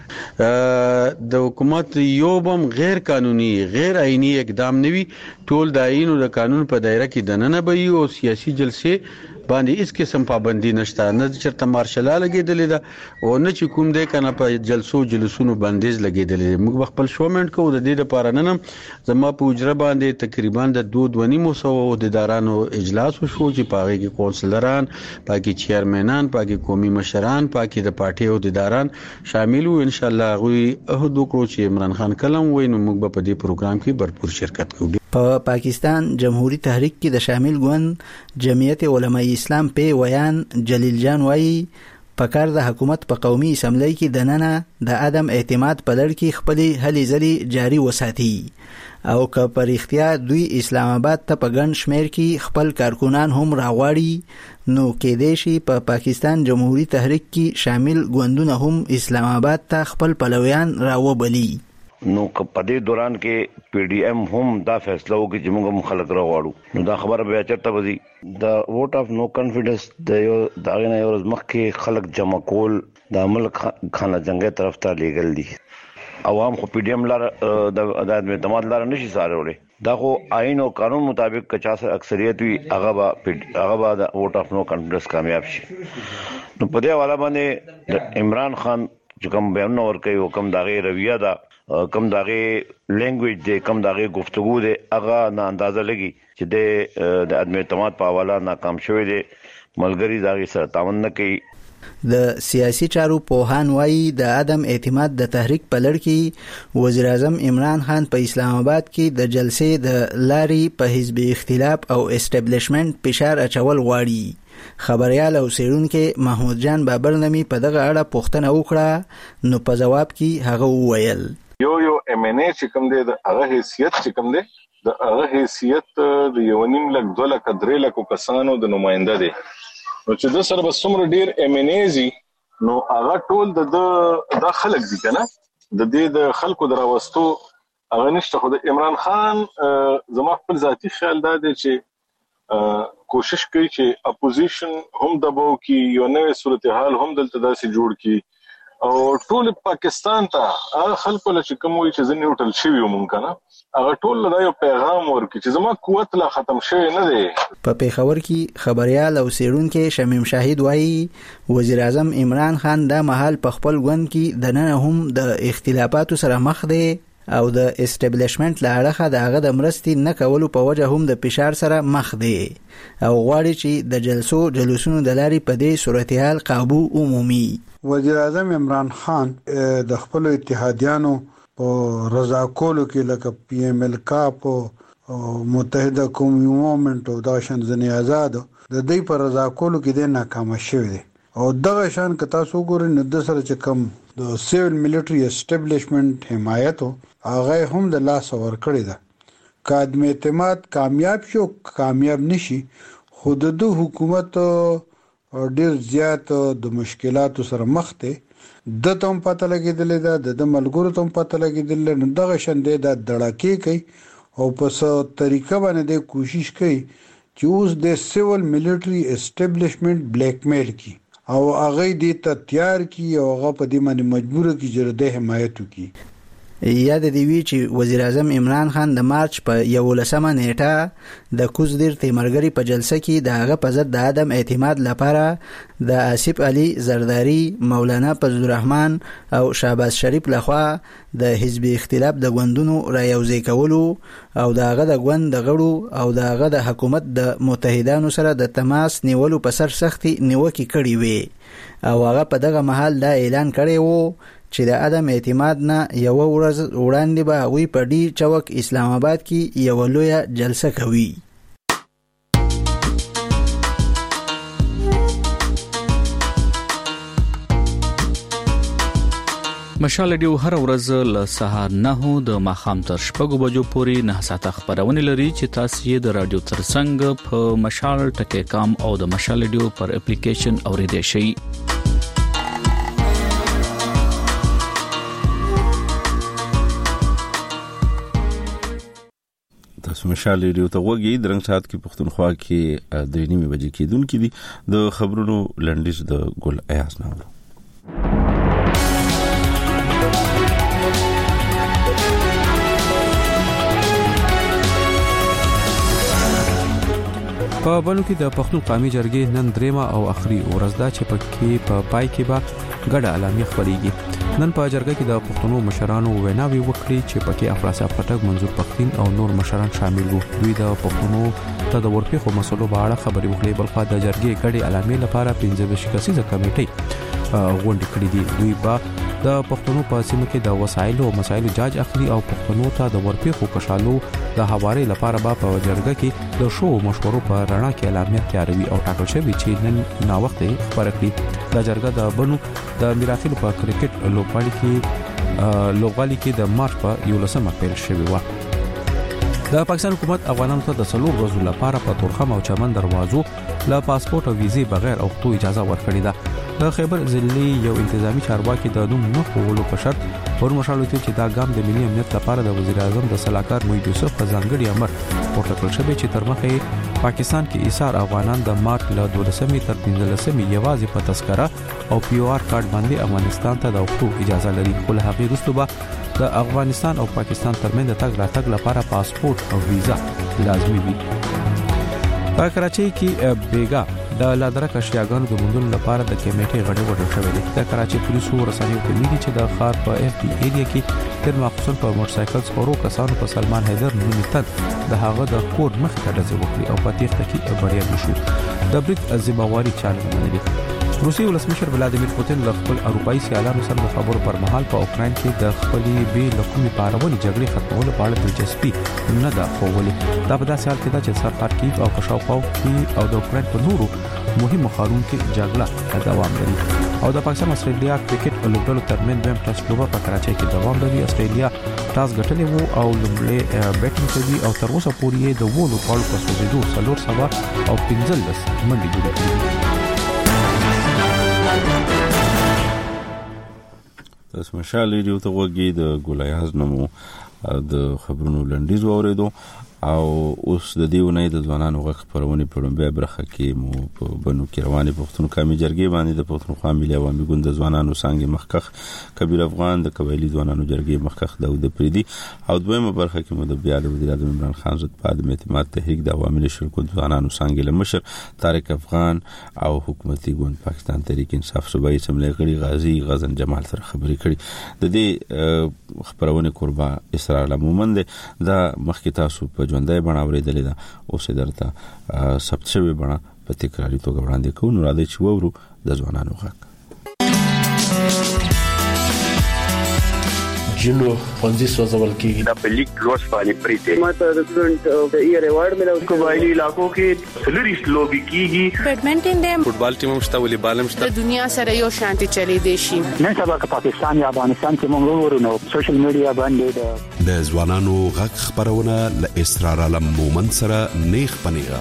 د حکومت یو بم غیر قانوني غیر آئینی اقدام نوي، ټول د آئین او د قانون په دایره کې دننه به او سیاسي جلسه باندې هیڅ قسم پابندي نشته، نه چرته مارشال لګیدلې ده او نه چې کوم دی کنه په جلسونو بندیز لګیدلې. موږ خپل شومنټ کو د دې لپاره نن زما په اجره باندې تقریبا د 2.5 عہدیدارانو اجلاس وشو چې پاغي کې کونسلران، پاکي چیرمنان، پاکي قومي مشران، پاکي د پارټي عہدیداران شامل وو. ان شاء الله غوي عہد وکړو چې عمران خان کلم وای نو موږ په دې پروګرام کې بھرپور شرکت کوو. په پاکستان جمهوریت تحریک کې د شامل ګوند جمعیت علماء اسلام په ویان جلیل جان وایي پکار د حکومت په قومي اسمبلی کې دننه د عدم اعتماد په لړ کې خپل هلې ځلې جاری وساتي او که پر اختیار دوی اسلام آباد ته په ګڼ شمیر کې خپل کارکونان هم راغواړي نو کېدای شي په پاکستان جمهوریت تحریک کې شامل ګوندونه هم اسلام آباد ته خپل پلویان راوبلي. نو په دې دوران کې پی ډی ایم هم دا فیصله وکړي چې موږ هم خلک راغواړو. نو دا خبره بیا چرته وځي د ووټ اف نو کانفیډنس د یو داغه نه یو ورځ مخکې خلک جمع کول د ملک خانه جنگي طرف ته لیږل دي. عوام خو پی ډی ایم لار د اعتماد لار نشي سارولې. دا خو آئین او قانون مطابق 50 اکثریت وي هغه به د ووټ اف نو کانفیډنس کامیاب شي. نو په دې حواله باندې د عمران خان چې کوم بیان ورکوي او کوم داغه رویه ده، کم داغه لینګویج دی، کم داغه گفتگو دی، هغه نه اندازه لګي چې د عدم اعتماد په حواله ناکام شوی دی. ملګری داغه سره تعاون نه کوي. د سیاسي چارو پوهان وایي د عدم اعتماد د تحریک په لړ کې وزیر اعظم عمران خان په اسلام آباد کې د جلسې د لاري په حزبي اختلاف او اسټابلیشمنت فشار اچول غواړي. خبريال او سیرونکو محمود جان بابر نمی په دغه اړه پوښتنه وکړه نو په جواب کې هغه وویل یو ام ان ای چې کوم دی د هغه حیثیت چې کوم دی د هغه حیثیت د 1.5 لک 2 لک 3 لک کسانو د نماینده دی. نو چې د سره بسمره ډیر ام ان ایزي نو هغه ټول د خلک دي کنه د دې د خلکو دراوستو هغه نشته. خو د عمران خان زما خپل ذاتی خیال دا دی چې کوشش کوي چې اپوزیشن هم دباو کی یو نوې صورتحال هم دلته داسې جوړ کی او ټول پاکستان ته هغه خلکو چې کوم وي چې ځنې وټل شي مونږ کنه هغه ټول له یو پیغام ورکړي چې زما قوت لا ختم شوی نه دی. په پیښور کې خبريال او سیرونکو شمیم شاهد وایي وزیر اعظم عمران خان دا مهال په خپل ګوند کې د نن هم د اختلافاتو سره مخ دی او د اسټابلیشمنت لاړه د هغه د مرستې نه کولو په وجه هم د فشار سره مخ دی او غواړي چې د جلسونو د لاري په دې صورتحال قابو عمومي. وزیر اعظم عمران خان د خپل اتحادیانو په رضا کولو کې لکه پی ایم ال کاپ او متحده قومي موومنت او دا شان ځنې آزاد د دې پر رضا کولو کې د ناکام شوی دی او دغه شان که تاسو ګورئ نو د سره چې کم د سیویل ملټری اسټابلیشمنت حمایت هغه هم د لاس ور کړی ده. کادم اعتماد کامیاب شو کامیاب نشي خود د حکومت ډیر زیات د مشکلاتو سره مخ دی. د تم پته لګیدل ده د ملګرو تم پته لګیدل نو دغه شندې د دړاکې کوي او په څو طریقه باندې د کوشش کوي چې اوس د سیویل ملټری اسټابلیشمنت بلیک میل کی او هغه دې ته تیار کی او هغه په دې باندې مجبور کی چې د حمایت وکړي. یاد دی وی چې وزیر اعظم عمران خان د مارچ په 11 نیټه د کوزدیر تیمرګری په جلسه کې د هغه په ضد د عدم اعتماد لپاره د آصف علي زرداری، مولانا فضل الرحمن او شهباز شریف لخوا د حزب اختلاف د غوندونو را یوځای کولو او د هغه د غوند د غړو او د هغه د حکومت د متحدانو سره د تماس نیولو په سر سختي نیوکه کړې وي او هغه په دغه محل دا اعلان کړی وو چې د عدم اعتماد نه یو ورځ وړاندې به هغوی په ډي چوک اسلام آباد کې یو لویه جلسه کوي. مشال ډیو هر ورځ له سهار 9 د ماخام تر شپږو بجو پورې 9 ساعته خبرونه لري چې تاسو یې د رادیو ترڅنګ په مشال ټکی کام او د مشال ډیو پر اپلیکیشن اوریدئ شئ. تاسو مشال ریډیو ته وګورئ. درنګ سات کې پښتونخوا کې 3:30 بجې کېدونکې دي. د خبرونو لنډیز د ګل ایاز ناوړو. په بنو کې د پښتون قومي جرګې نن دریمه او اخري ورځ ده چې پکې په پای کې به ګډه اعلامیه خپرېږي. نن په جرګه کې د پښتنو مشرانو ویناوي وکړي چې پکې افراسیاب خټک، منظور پښتين او نور مشران شامل وو. دوی د پښتنو ته د ورپېښو مسلو په اړه خبرې وکړي. بلخوا د جرګې ګډه اعلامیه لپاره 15 کسیزه کمیټه غونډه کړې دي. دوی به د پښتنو په سیمه کې د وسایلو او مسایلو جاج اخلي او پښتنو ته د ورپېښو کشالو د حوارې لپاره په جرګه کې د شو مشورو په رڼا کې اعلامیه تیاروي او ټاکل شوی چې نن نا وخت خبره کړي. د جرګه د بنو د میراثلو په کرکټ لوبغالي کې د مارچ په 11مه پیل شوی و. د پاکستان حکومت افغانانو ته د 3 ورځې لپاره په تورخم او چمن دروازو له پاسپورت او ویزې بغیر اوختو اجازه ورکړې ده. د خیبر ضلعي یو انتظامی چارواکي د نوم نه خولو په شرط ورمشالو چې دا ګام د ملي امنیت لپاره د وزیر اعظم د صلاحکار محمد یوسف په ځانګړي امر پورته کړل شوی چې تر مخه پاکستان کې ایثار افغانان د مارچ له 12 تر 15 یوازې په تذکره او پی او آر کارت باندې افغانستان ته د اوختو اجازه لري. خو له هغې وروسته به د افغانستان او پاکستان ترمنځ د تګ راتګ لپاره پاسپورت او ویزا لازمي وي. په کراچۍ کې بیګا د لادرک اشیاګانو د موندلو لپاره د کمیټې غړي وډل شوې ده. د کراچۍ پولیسو رسنیو ته ویلي چې د ښار په اف پی ایریا کې تر مخصوص په موټر سایکل سپورو کسانو په سلمان حیدر نومي تن د هغه د کور مخ ته ډزې وکړي او په تیښته کې بریالي شو. د برید ذمہواری چاله منلي. روسي ولسمشر ولادیمیر پوتین له خپل اروپאי سیالانو سره د خبرو پر مهال په اوکرين کې د خپلې بې لکومي پارولې جګړې ختمولو په اړه دلچسپي نه ده ښوولې. دا په داسې حال کې ده چې سر خارکیف او شاوخوا کې او د اوکرين په نورو مهمو ښارونو کې جګړه دوام لري. او د پاکستان استرالیا کرکټ لوبډلو ترمنځ دویم ټیسټ لوبه په کراچۍ کې دوام لري. استرالیا ټاس ګټلې وو او لومړی بیټینګ کوي او تر اوسه پورې د وولو پاړو په سوزیدو 4 او 15 منډې جوړې کړې. تاسو مشال ریډیو ته وګورئ. د ګولایاز نمو د خبرونو لنډیز اوریدو او اوس د دیونه د ځوانانو غږ خبرونه په لومبه برخه کې مو په بنو کې رواني پښتون قومي جرګې باندې د پښتونخوا ملي عوامي ګوند د ځوانانو څنګه مخکخ کبیر افغان د قبایلی ځوانانو جرګې مخکخ داود پریدي او دویمه برخه کې مو د بیا د وزیر اعظم عمران خان زد پاد اعتماد تحریک د عوامي شرکت ځوانانو څنګه لمشر طارق افغان او حکومتي ګوند پاکستان تحریک انصاف صوبایي سملې غړي غازی غزن جمال سره خبرې کړي. د دې خبرونه قربا اسرار مومند دا مخکې تاسو په ژوندۍ بڼه اوریدلې ده او سیدرته ثبت شوی بڼه په تکراري توګه وړاندې کوو. نو راځي چې وورو د ځوانانو غږ. جنو پنځه سوځول کېږي دا په لیک لوس باندې پریته ماته د سټډنټ د ایئر ایوارډ ملو قبایلی علاقو کې سلریس لوبي کیږي. بیډمنټن دیم فوټبال ټیم مشته ولې بالم شته. د دنیا سره یو شانتي چلی دی شي. نن سبا که پاکستان یا افغانستان کې موږ ورونو سوشل میډیا باندې د ځوانانو غږ خبرونه ل اسرار علم مومن سره نیخ پنیغه.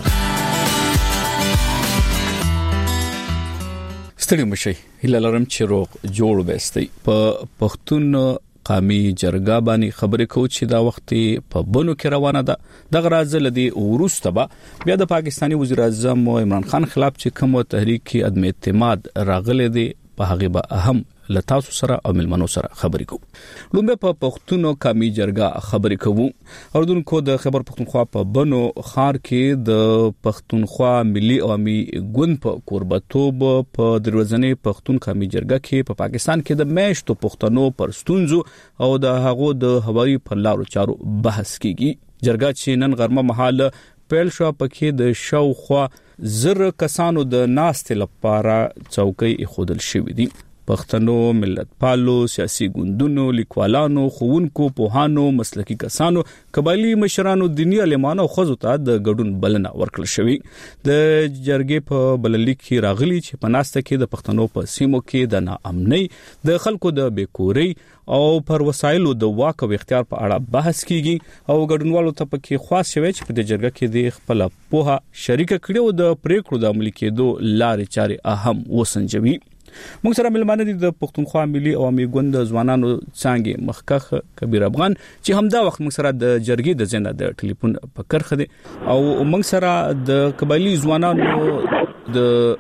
ستړي مشي هله لرم چې روغ جوړ وستي په پښتون قومي جرګه باندې خبرې کوي چې دا وخت په بنو کې روانه ده. د غراز لدی ورسته به بیا د پاکستاني وزیر اعظم عمران خان خلاف چې کوم تحریک عدم اعتماد راغله دي په هغه به اهم لتاسو سره او ملمنو سره خبرې کوو. لومبه په پښتون قومي جرګه خبرې کوو. اردوونکو د خبر پښتونخوا په بنو خار کې د پښتونخوا ملي عوامي ګوند په قربتوب په دروازنې پښتون قومي جرګه کې په پاکستان کې د میشتو پښتنو پر ستونزو او د هغو د هوایي پر لارو چارو بحث کیږي. جرګه چې نن غرمه مهال پیل شو پکې د شاوخوا زر کسانو د ناست لپاره چوکۍ خودل شوې دي. پښتنو ملت پالو سیاسي ګوندونو لیکوالانو خوونکو پوهانو مسلکي کسانو قبایلی مشرانو دینی علمانو خزو ته د ګډون بلنه ورکړل شوې د جرګې په بلنلیک کې راغلي چې په ناسته کې د پښتنو په سیمو کې د ناامنۍ د خلکو د بیکوري او پر وسایلو د واک او اختیار په اړه بحث کیږي او ګډونوالو ته پکې خاص شوی چې په د جرګه کې د خپل پوها شریک کړو د پریکړو د عملي کېدو لارې چارې اهم وسنجوي. موږ سره ملمانه دي د پښتونخوا ملي عوامي ګوند ځوانانو څنګه مخکخ کبیر افغان چې همدا وخت موږ سره د جرګې د زنه د ټلیفون په کرخه دي او موږ سره د قبایلی ځوانانو د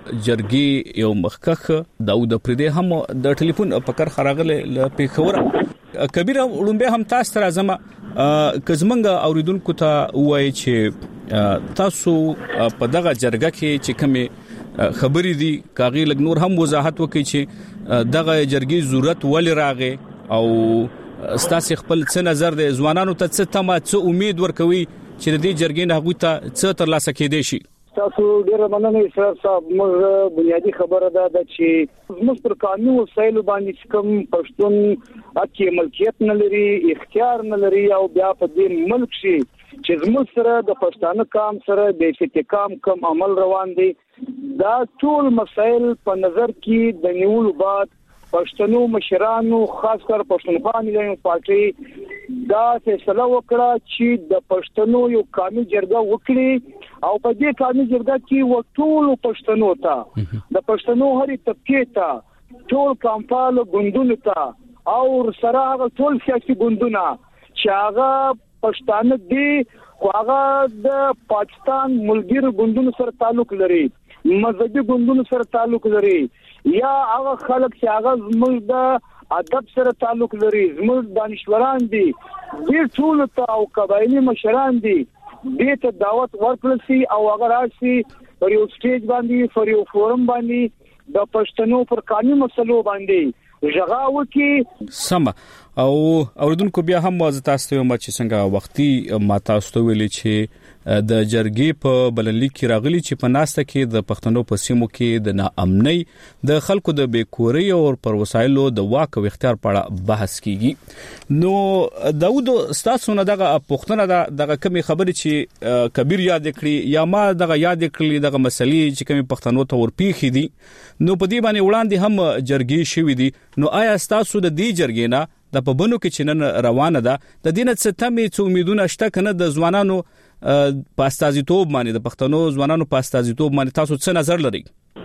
جرګې یو مخکخ داود پردې هم د ټلیفون په کرخه راغله ل پیښور کبیر لومبه هم تاسو تر ازمه کزمنګ اوریدونکو ته وایي چې تاسو په دغه جرګه کې چې کومه خبرې دي کاغي لګ نور هم وضاحت وکړي چې دغه جرګې ضرورت ولې راغې او ستاسو خپل څه نظر دی ځوانانو ته څه تمه څه امید ورکوي چې د دې جرګې نه غوته څه تر لاسه کېدې شي. تاسو ډیر مننه سر صاحب موږ بنیادی خبره ده چې موږ پر قانوني وسایل باندې کوم پښتون اکی ملکیت نه لري اختیار نه لري او بیا په دې ملک شي چې زموږ سره د پښتانه کام سره د استحکام کم عمل روان دي دا ټول مسایل په نظر کې د نیولو بعد پښتنو مشرانو خاص کر پښتونخوا ملي پارټي دا فیصله وکړه چې د پښتنو یو قانوني جرګه وکړي او په دې قانوني جرګه کې ټول پښتنو ته د پښتنو هرې طبقه ته ټول کمپاله ګوندونو ته او سره هغه ټول سیاسي ګوندونه چې هغه پښتانه دي خو هغه د پاکستان ملګرو ګوندونو سره تعلق لري مذهبي ګوندونو سره تعلق لري یا هغه خلک چې هغه زموږ د ادب سره تعلق لري زموږ دانشوران دي دې ټول ته او قبایلی مشران دي دې ته دعوت ورکړل شي او هغه راشي پر یو سټیج باندې پر یو فورم باندې د پښتنو پر قانوني مسلو باندې ژغاو کې سم او اوردونکو بیا هم واز تاسو ته ما چې څنګه وختي ما تاسو ته ویلي چې د جرګې په بلنلیک کې راغلي چې په ناسته کې د پښتنو په سیمو کې د ناامنۍ د خلکو د بیکوري او پر وسایلو د واک او اختیار په اړه بحث کیږي. نو داود تاسو نه دغه پښتنه دغه کمی خبرې چې کبیر یاد کړی یا ما دغه یاد کړی دغه مسلې چې کمی پښتنو ته ورپیخي دي نو په دې باندې وړاندې هم جرګې شوې دي نو آیا تاسو د دې جرګې نه د پبنو کې چې نن روانه ده د دینه څه تمې څو امیدونه شته کنه د ځوانانو پاستازیتوب باندې د پښتنو ځوانانو پاستازیتوب باندې تاسو څه نظر لرئ؟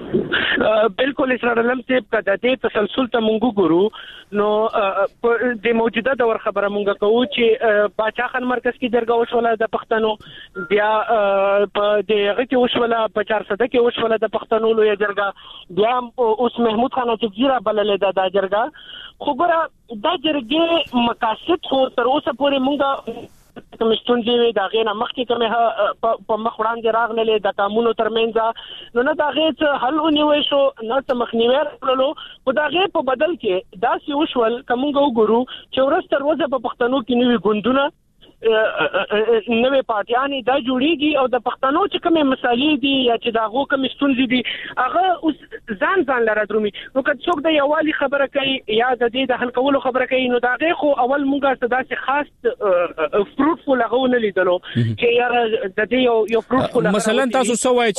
بالکل اسرار علم سے د دې تسلسل ته مونږ ګورو نو د موجوده دور خبره مونږ کوو چې باچا خان مرکز کې جرګه وشوله د پښتنو بیا په دغه کې وشوله په 400 کې وشوله د پښتنو لوی جرګه بیا اوس محمود خان چغزیره بللې د جرګه خو ګره د جرګې مقاصد خو تر اوسه پورې مونږ کوم ستونزې دا غینه مخکې کومه په مخ وړاندې راغللې د قانونو ترمنځ نو نه دا غیت حل ونیوي شو نه تمخنیوي کړلو او دا غیت په بدل کې دا سی وشول کومګو ګورو چې ورسته روزه په پښتنو کې نوې ګوندونه نوې پارټیانې دا جوړیږي او د پښتنو چې کومه مسالې دي یا چې دا غو کوم ستونزې دي هغه اوس ځان لره درومي نو که څوک د یوالي خبره کوي یا د دې د حل کولو خبره کوي نو دا غي خو اول مونږه ستاسو خاص فروټفول هغه نه لیدلو چې یار د دې یو فروټفول مثلا تاسو سوای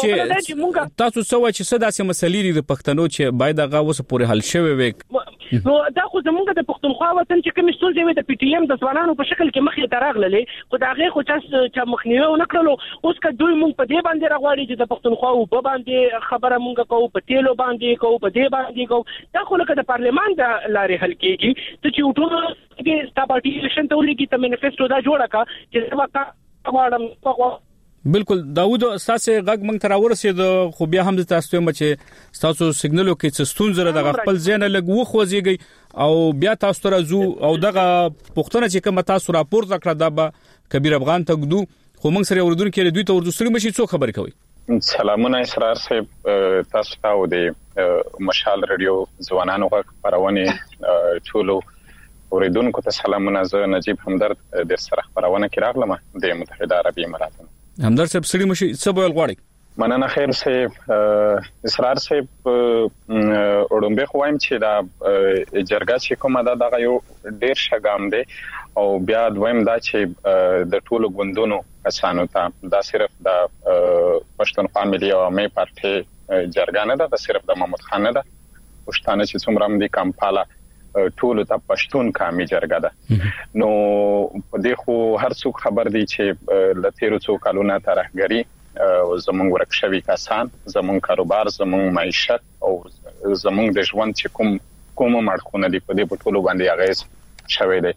چې سداسه مسلې دي د پښتنو چې باید هغه وس پورې حل شوي وي نو دا خو زمونږ د پښتونخوا وطن چې کوم ستونزې وي د پی ټی ایم د ځوانانو په شکل کې مخې ته راغللې خو دا غي خو چې مخنیوي ونکړلو اوس که دوی مونږ په دې باندې راغواړي چې د پښتونخوا او په باندې خبره مونږ کوو په تیلو باندې کوو په دې باندې کوو دا خو لکه د پارلیمان د لارې حل کیږي چې ټول کې ستا پارټي الیکشن ته ولګي ته مینیفیسټو دا جوړه کا چې څه وکړم بالکل داود تاسو غږ مونږ تر ورسید خو بیا هم تاسو ته چې تاسو سیګنالو کې څه ستونزه د خپل ځین لګ وخوځيږي او بیا تاسو ته راځو او دغه پښتنه چې کوم تاسو راپور وکړه دا به کبیر افغان ته ګدو خو مونږ سره ورودون کې دوی ته ورسره مشي څو خبر کوي سلامونه اسرار صاحب تاسو ته او د مشال رادیو ځوانانو غږ خبرونه ټولو اوریدونکو ته سلامونه زه نجیب همدرد د سره خبرونه کې راغلم د متحده عربی اماراتو همدرد صاحب سړي مشي څه بول غواړي مننه خیر صاحب اسرار صاحب اورمبه خوایم چې دا جرګه چې کومه دا دغه یو ډیر شګام دی او بیا دویم دا چې د ټولو ګوندونو کسانو ته دا صرف د پښتونخوا ملي عوامي پارټي جرګه نه ده صرف د محمود خان نه ده پښتانه چې څومره هم دي کمپاله ټولو ته پښتون قومي جرګه ده نو په دې خو هر څوک خبر دي چې د تیرو څو کلونو ترهګری زمونږ ورکشوي کسان زمونږ کاروبار زمونږ معیشت او زمونږ د ژوند چې کوم مړخونه دي په دې ټولو باندې اغیز شوی دی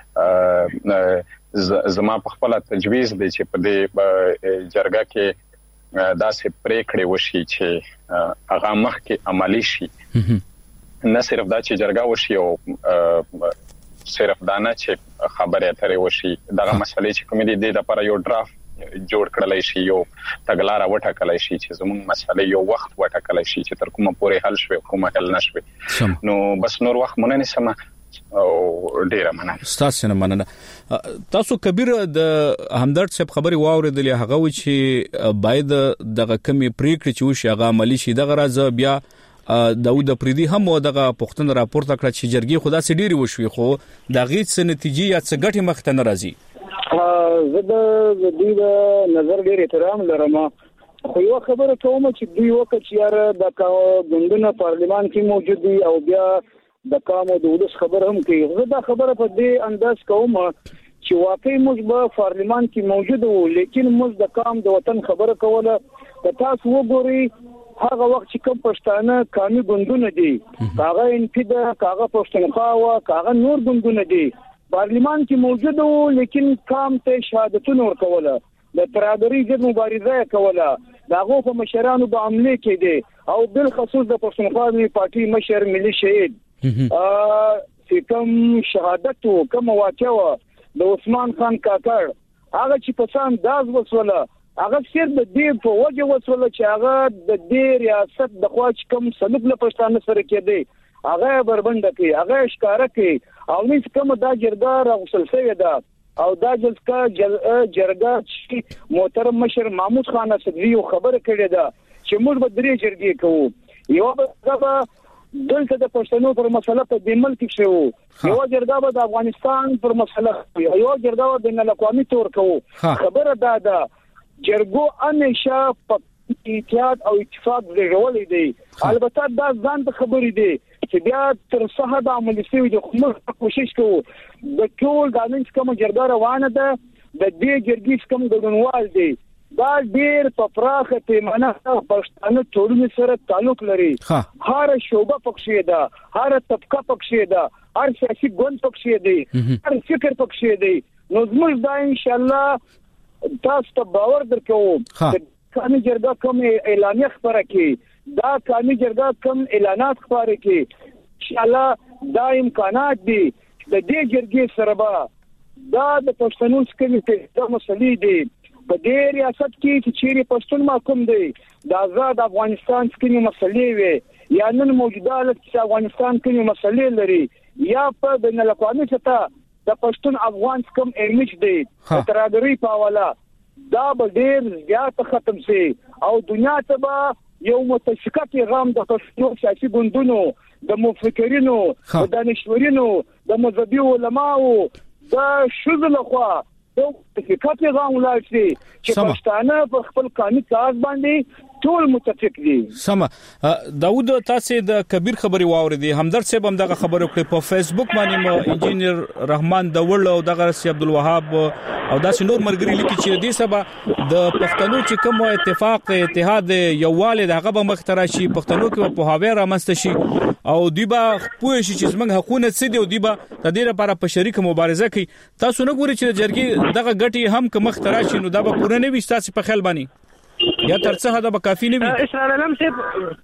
زما په خپل تجویز دی چې په دې جرګه کې داسې پریکړې وشي چې هغه مخکې عملی شي نه صرف دا چې جرګه وشي او صرف دا نه چې خبرې اترې وشي دغه مسلې چې کومې دي د لپاره یو ډرافټ جوړ کړلای شي یو تګلارې وټاکلای شي چې زموږ مسلې یو وخت وټاکلای شي چې تر کومه پورې حل شوي کومه حل نشوي نو بس نور وخت مونږ نه سم او ډیره مننه تاسو نه مننه تاسو کبیر د همدرد صاحب خبري واوریدلې هغه و چې باید دغه کمی پریکړه چې وشي هغه عملی شي دغه راز بیا داود پریدي هم دغه پښتون راپورته کړ چې جرګي خدا سي ډيري وشوي خو دغه څه نتیجې یا څه ګټه مخته ناراضي زه د دې نظر ډېر احترام لرم خو یو خبره کوم چې دوی وکړي چې یار د ګوندونو پارلمان کې موجود دي او بیا د قامو د ولس خبر هم کوي زه دا خبره په دې انداز کوم چې واقعي موږ په پارلمان کې موجود وو لیکن موږ د قام د وطن خبره کوله د تاسو وګوري هغه وخت چې کوم پښتانه قومي ګوندونه دي هغه انفیدا هغه پښتونخوا او هغه نور ګوندونه دي پارلمان کې موجود وو لیکن قام ته شهادتونه ورکوله د ترابري ضد مبارزه کوله داغه په مشرانو په عمله کې دي او بل خصوص د پښتونخوا پارټي مشر ملي شهید چې کوم شهادت کوم واقعه د عثمان خان کاکړ هغه چې په سان داز وسوله هغه صرف د دې په وجه وسوله چې هغه د دې ریاست د خواج کم سلوک له پښتانه سره کېدی هغه بربند کوي هغه ښکارا کوي او نس کوم دا جرګه راغسل شوی ده او دا جرګه چې محترم مشر محمود خان صدری خبره کړې ده چې موږ به درې جرګې کوو یو به دلته د پښتنو پر مسله په دې ملک کې شو یو جرګه به د افغانستان پر مسله یو جرګه به د نړیوالي تور کوو خبره ده جرګو همیشه په اتحاد او اتفاق زیږولې دي البته دا ځان ته خبرې دي چې بیا تر څه د عملي شوی د خمر کوشش کوو د ټول د نن کوم جرګه روانه ده د دې جرګې کوم ګډونوال دي دا ډیر په پراخه پیمانه پښتانه ټولنې سره تعلق لري هر شوبه پکښې ده هر طبقه پکښې ده هر سیاسي ګوند پکښې دی هر فکر پکښې دی نو زموږ دا ان شاء الله تاسو ته باور درکوم قومي جرګه کوم اعلامیه خبره کوي دا قومي جرګه کوم اعلانات خبره کوي ان شاء الله دا امکانات دي د دې جرګې سره به دا د پښتنو سکلي ته مسلې دي په دې ریاست کې چې چیرې پښتون محکوم دی د آزاد افغانستان سکلي مسلې وي یا نن موجوده حالت چې افغانستان کې مسلې لري یا په بین الاقوامي سطح د پښتون افغان کوم امیج دی ترادری په حواله دا به ډیر زیات ختم شي او دنیا ته به یو متشکک پیغام د پښتو سیاسي ګوندونو د مفکرینو د دانشورینو د مذهبي علماو د شذل خوا د متشکک پیغام ولاشي چې پښتانه په خپل قانوني کاغذ باندې ټول متفق دي سم داوود تاسو د کبیر خبري واوریدي همدرد صاحب هم دغه خبرو کړې په فیسبوک باندې انجینیر رحمان دول او دغه سی عبد الوهاب او داسې نور مرګري لیکي چې دې سبا د پښتنو چې کوم اتفاق اتحاد یوواله دغه به مخترا شي پښتنو کې په هاوی رامنځته شي او دیبا پوه شي چې زمنګ حقونه څه دي او دیبا د دې لپاره په شریک مبارزه کوي تاسو نه ګوري چې جرګي دغه غټي هم کوم مخترا شي نو دا به پوره نه وي تاسو په خیال باندې یا ترڅه دا به کافي نه وي اسرار علم صاحب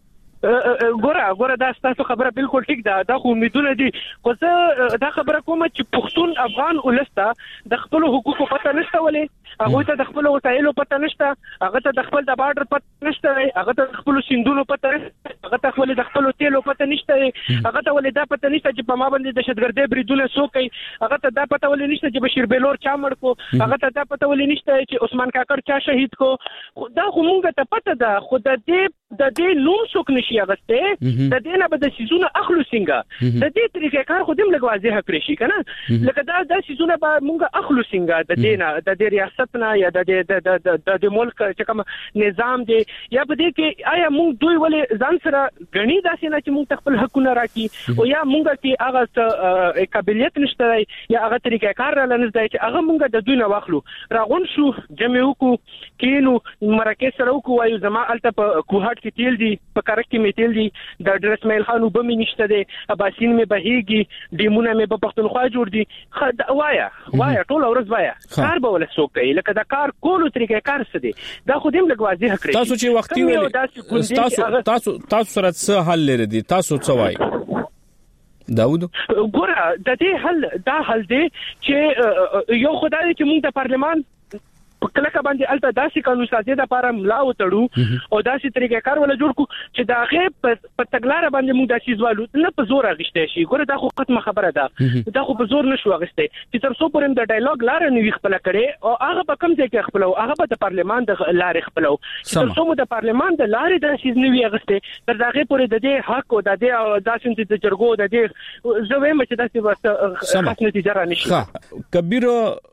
ګوره دا ستاسو خبره بالکل ټیک ده دا خو امیدونه دي خو زه دا خبره کوم چې پښتون افغان ولسته د خپل حقوقو پته نشته ولې هغه ته د خپل وسایلو پته نشته هغه ته د خپل د بارډر پته نشته هغه ته د خپل سیندونو پته نشته هغه ته ولې د خپل تیلو پته نشته، هغه ته ولې دا پته نشته چې په ما باندې دهشتګردي بریدونه څوک، هغه ته دا پته ولې نشته چې بشیر بلور چا مړ کو، هغه ته دا پته ولې نشته چې عثمان کاکړ چا شهید کو. دا خو مونږ ته پته ده، خو د دې نوم څوک نشي اغسته، د دې نه به د سيزونه اخلو څنګه، د دې طریقې کار خو دیم لګ واضح کړی شي کنه، لکه دا سيزونه به مونږ اخلو څنګه د دې نه، د ریاست نه یا د ملک چې کوم نظام دی، یا په دې کې آیا مونږ دوی ولې ځان سره غني داسې نه چې مونږ خپل حقونه راکړي، او یا مونږ کې هغه قابلیت نشته یا هغه طریقې کار را لنځي چې هغه مونږ د دوی نه واخلو، راغون شو جمع وکړو کینو مرکه سره وکړو، وایو زما الته په کوهټ کې تیل دي، په کارک کې می تیل دي، د ډرس میل خانو به می نشته دي، اباسین می بهيږي، دیمونه می په پښتونخوا جوړ دي، وایا ټول ورځ وایا کار به ول څوک کوي، لکه دا کار کولو طریقې کار څه دي، دا خو دیم لګ واضح کړی. تاسو چې وختي ویل تاسو سره څه حل لري دي، تاسو څه وایي داود؟ ګوره د دې دا حل دی چې یو خدای چې موږ د پارلمان کله باندې الته داسې قانون سازي د لپاره ملا وتړو او داسې طریقې کار ولا جوړ کو چې دا غي په تګلار باندې موږ داسې ځوالو نه په زور اغشته شي. ګوره دا خو ختمه خبره ده، دا خو په زور نشو اغشته چې تر څو پرم د ډایلوګ لار نه وي خپل کړي او هغه په کم ځای کې خپلو، هغه په پارلمان د لارې خپلو، تر څو مو د پارلمان د لارې د شیز نه وي اغشته تر داغه پورې د دې حق او د دې داسې د جرګو د دې زویم چې داسې واسطه خاص نتیجه را نشي. کبیر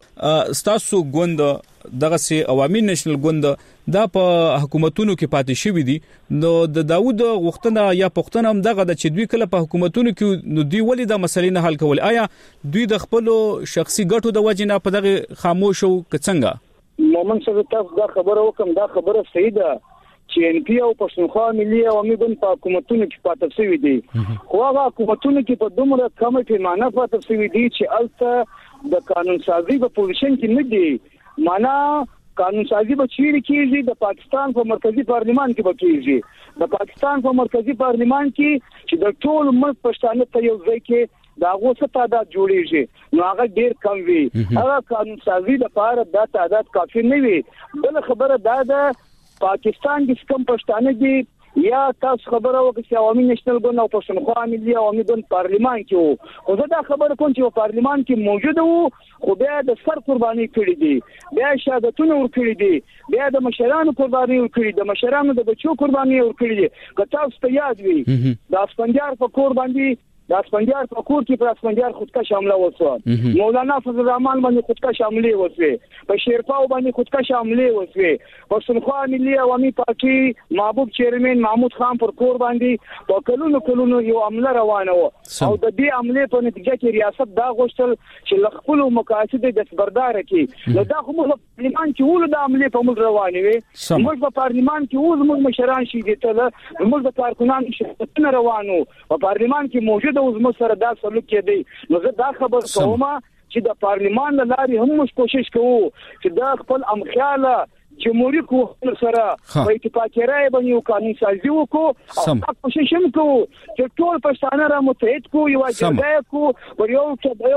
ستاسو ګوند دغه سي عوامي نېشنل ګوند دا په حکومتونو کې پاتې شوی دي، نو د داوود غوښتنه یا پښتنه هم دغه د چې دوی کله په حکومتونو کې نو دوی ولې د مسلې نه حل کول، آیا دوی د خپل شخصي ګټو د وجې نه په دغه خاموش او څنګه؟ مومن څه تاسو دا خبره وکم، دا خبره صحیح ده چې ان پی او پښتونخوا ملي عوامي ګوند په حکومتونو کې پاتې شوی دي، خو هغه حکومتونو کې په دومره کم پیمانه پاتې شوی دي چې الته د قانون سازي په پوزیشن کې نه دي، معنا قانون سازي به چیرې کیږي د پاکستان په مرکزی پارلیمان کې به کیږي، د پاکستان په مرکزی پارلیمان کې چې د ټول ملک پښتانه ته یو ځای کې دا غوسه تعداد جوړیږي، نو هغه ډیر کم وي، هغه قانون سازي د لپاره دا تعداد کافي نه وي. بل خبره دا ده پاکستان کې کوم پښتانه دي یا تاسو خبره وکړئ چې عوامي نېشنل ګوند او پښتونخوا ملي عوامي ګوند پارلیمان کې وو، خو زه دا خبره کوم چې په پارلیمان کې موجود وو، خو بیا د سر قرباني کړې دي، بیا شهادتونه ورکړي دي، بیا د مشرانو قرباني ورکړي، د مشرانو د بچو قرباني ورکړي دي. که تاسو ته یاد وي د اسپنجار په کور باندې د اسپنجار په کور کې پر اسپنجار خودکش حمله وشوه، مولانا فضل الرحمن باندې خودکش حمله وشوه، په شیرپاو باندې خودکش حمله وشوه، پښتونخوا ملي عوامي پارټي محبوب چیرمن محمود خان پر کور باندې په کلونو یو عمله روانه و، او د دې عمله په نتیجه کې ریاست دا غوښتل چې لخپل مقاصد د خبردار کړي، نو دا خو په پارلیمان کې ول د عمله په مل روانه وي، موږ په پارلیمان کې ول موږ مشران شي دي ته موږ د کارکونان شرکتونه روانو په پارلیمان کې موجود اوس مو سره دا سلوک کېدی. نو زه دا خبر کوم چې د پارلیمان لاري هم موږ کوشش کوو چې دا خپل امخیاله جمهوریت کو سره په اتفاقی رائے باندې قانون سازي وکړو او کوشش هم کوو چې ټول پښتانه را متحد کو یو ځای کو پر یو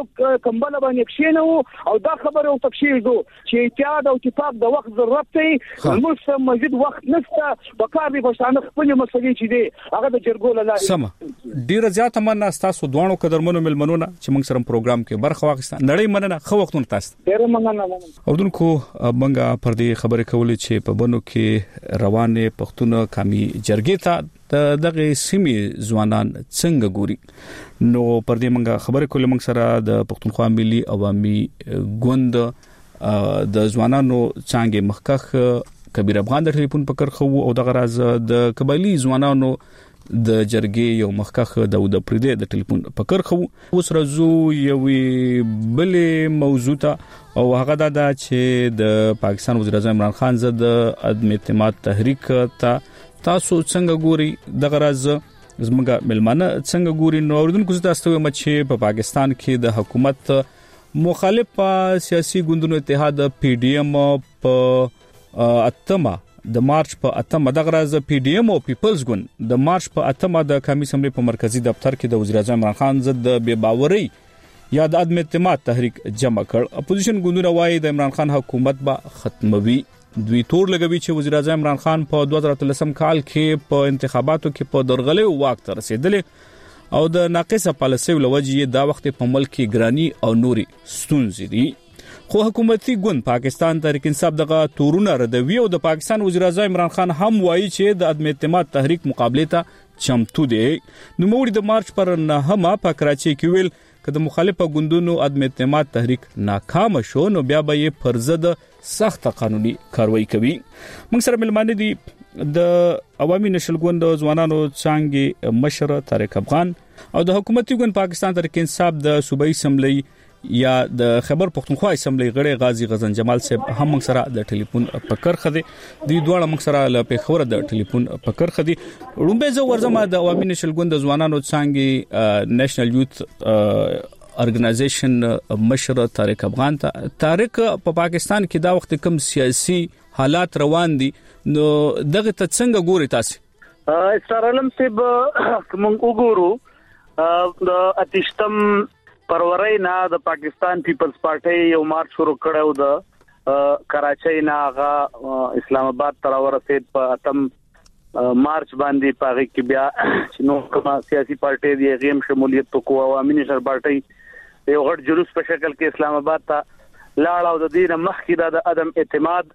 کمبل باندې کښینو او دا خبره او تفصیل دو چې اتحاد او اتفاق د وخت ضرورت دی، موږ مزید وخت نشته، په کار دی پښتانه خپل مسلې چې دی هغه د جرګو لاره. سم ډیر زیات مننه تاسو دوانو قدرمنو ملمنونه چې موږ سره پروګرام کې برخه واخیسته، نړۍ مننه، خو وختونه تاسو ډیر مننه. اردوونکو منګه پر دې خبره کولې چې په بنو کې روانه پښتون قومي جرګې ته دغه سیمې ځوانان څنګه ګوري، نو پر دې منګه خبره کولې موږ سره د پښتونخوا ملي عوامي ګوند د ځوانانو څنګه مخکخ کبیر افغان د ټلیفون پکړ خو او دغه راز د قبایلی ځوانانو د جرګې یو مخکخ داود پردې د ټلیفون پکړ خو اوس راځو یوې بلې موضوع ته او هغه دا چې د پاکستان وزیر اعظم عمران خان زه د عدم اعتماد تحریک ته تاسو څنګه ګوري، دغه راز زموږ ملمانه څنګه ګوري. نو اردوونکو تاسو ته چې په پاکستان کې د حکومت مخالف سیاسي ګوندونو اتحاد پی ډی ایم په اتمه د مارچ په اتمه دغه راز پی ډی ایم او پیپلز ګوند د مارچ په اتمه د قومي اسمبلی په مرکزی دفتر کې د وزیر اعظم عمران خان ضد د بے باوري یا د عدم اعتماد تحریک جمع کړ. اپوزیشن ګوندونه وایي د عمران خان حکومت به ختموي. دوی تور لګوي چې وزیر اعظم عمران خان په 2013 کال کې په انتخاباتو کې په درغلې واک ته رسیدلې او د ناقصه پالیسۍ لوجې دا وخت په ملک کې ګرانی او نوري ستونزې دي. خو حکومتي ګوند پاکستان تحریک انصاف دغه تورونه ردوي او د پاکستان وزیر اعظم عمران خان هم وایي چې د عدم اعتماد تحریک مقابله ته چمتو دی. نو موږ د مارچ پر 9 په کراچۍ کې ویل که د مخالفه ګوندونو عدم اعتماد تحریک ناکام شو نو بیا به یې پر ضد سخت قانوني کاروایی کوي. موږ سره ملمانه دي د عوامي نشل ګوند ځوانانو څنګه مشر طارق افغان او د حکومتي ګوند پاکستان تحریک انصاف د صوبایي اسمبلی یا د خیبر پختونخوا اسمبلی غړي غازی غزن جمال صاحب هم موږ سره د ټلیفون په کرخه دي. دوی دواړه موږ سره له پیښور د ټلیفون په کرخه دي. رومبه زو ورزمه د عوامي نشل ګوند ځوانانو څنګه نېشنل یوث ارګنایزیشن مشر طارق افغان ته طارق په پاکستان کې دا وخت کم سیاسي حالات روان دي نو دغه ته څنګه ګوري تاسو؟ استرالم سیب کوم وګورو د اتشتم پرورای نه د پاکستان پیپلز پارټي یو مارچ شروع کړو د کراچۍ نه غا اسلام آباد تر ورسید په اتم مارچ باندې پاره کې بیا چې نو کومه سیاسي پارټي دی غیم شمولیت په کوه عوامي نشر پارټي یو غټ جلوس په شکل کې اسلام آباد ته لاړ او د دې مخکې د عدم اعتماد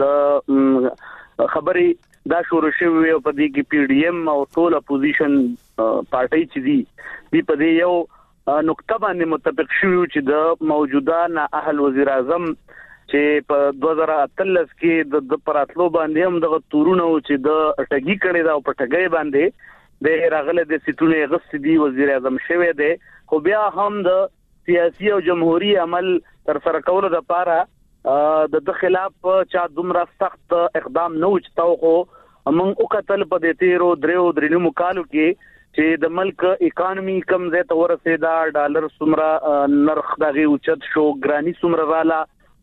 د خبري دا شروع شوی په دې کې پی ډی ایم او ټول اپوزیشن پارټي چې دی په دې یو نقطه باندې متفق شوی چې د موجوده نااهل وزیر اعظم چې په 2013 کې د پراتلو باندې هم د تورونو چې د ټګي کړي دا په ټګي باندې د راغله د سټونه غصې دی وزیر اعظم شوی دی خو بیا هم د سیاسي او جمهوریت عمل تر سره کولو لپاره د خلاف چا دومره سخت اقدام نه وچتاو خو موږ وکتل په دې تیرو درو مکالو کې چې د ملک اکانومي کم زه ته ورسېدا ډالر سمره نرخ دغه اوچت شو ګرانی سمره رااله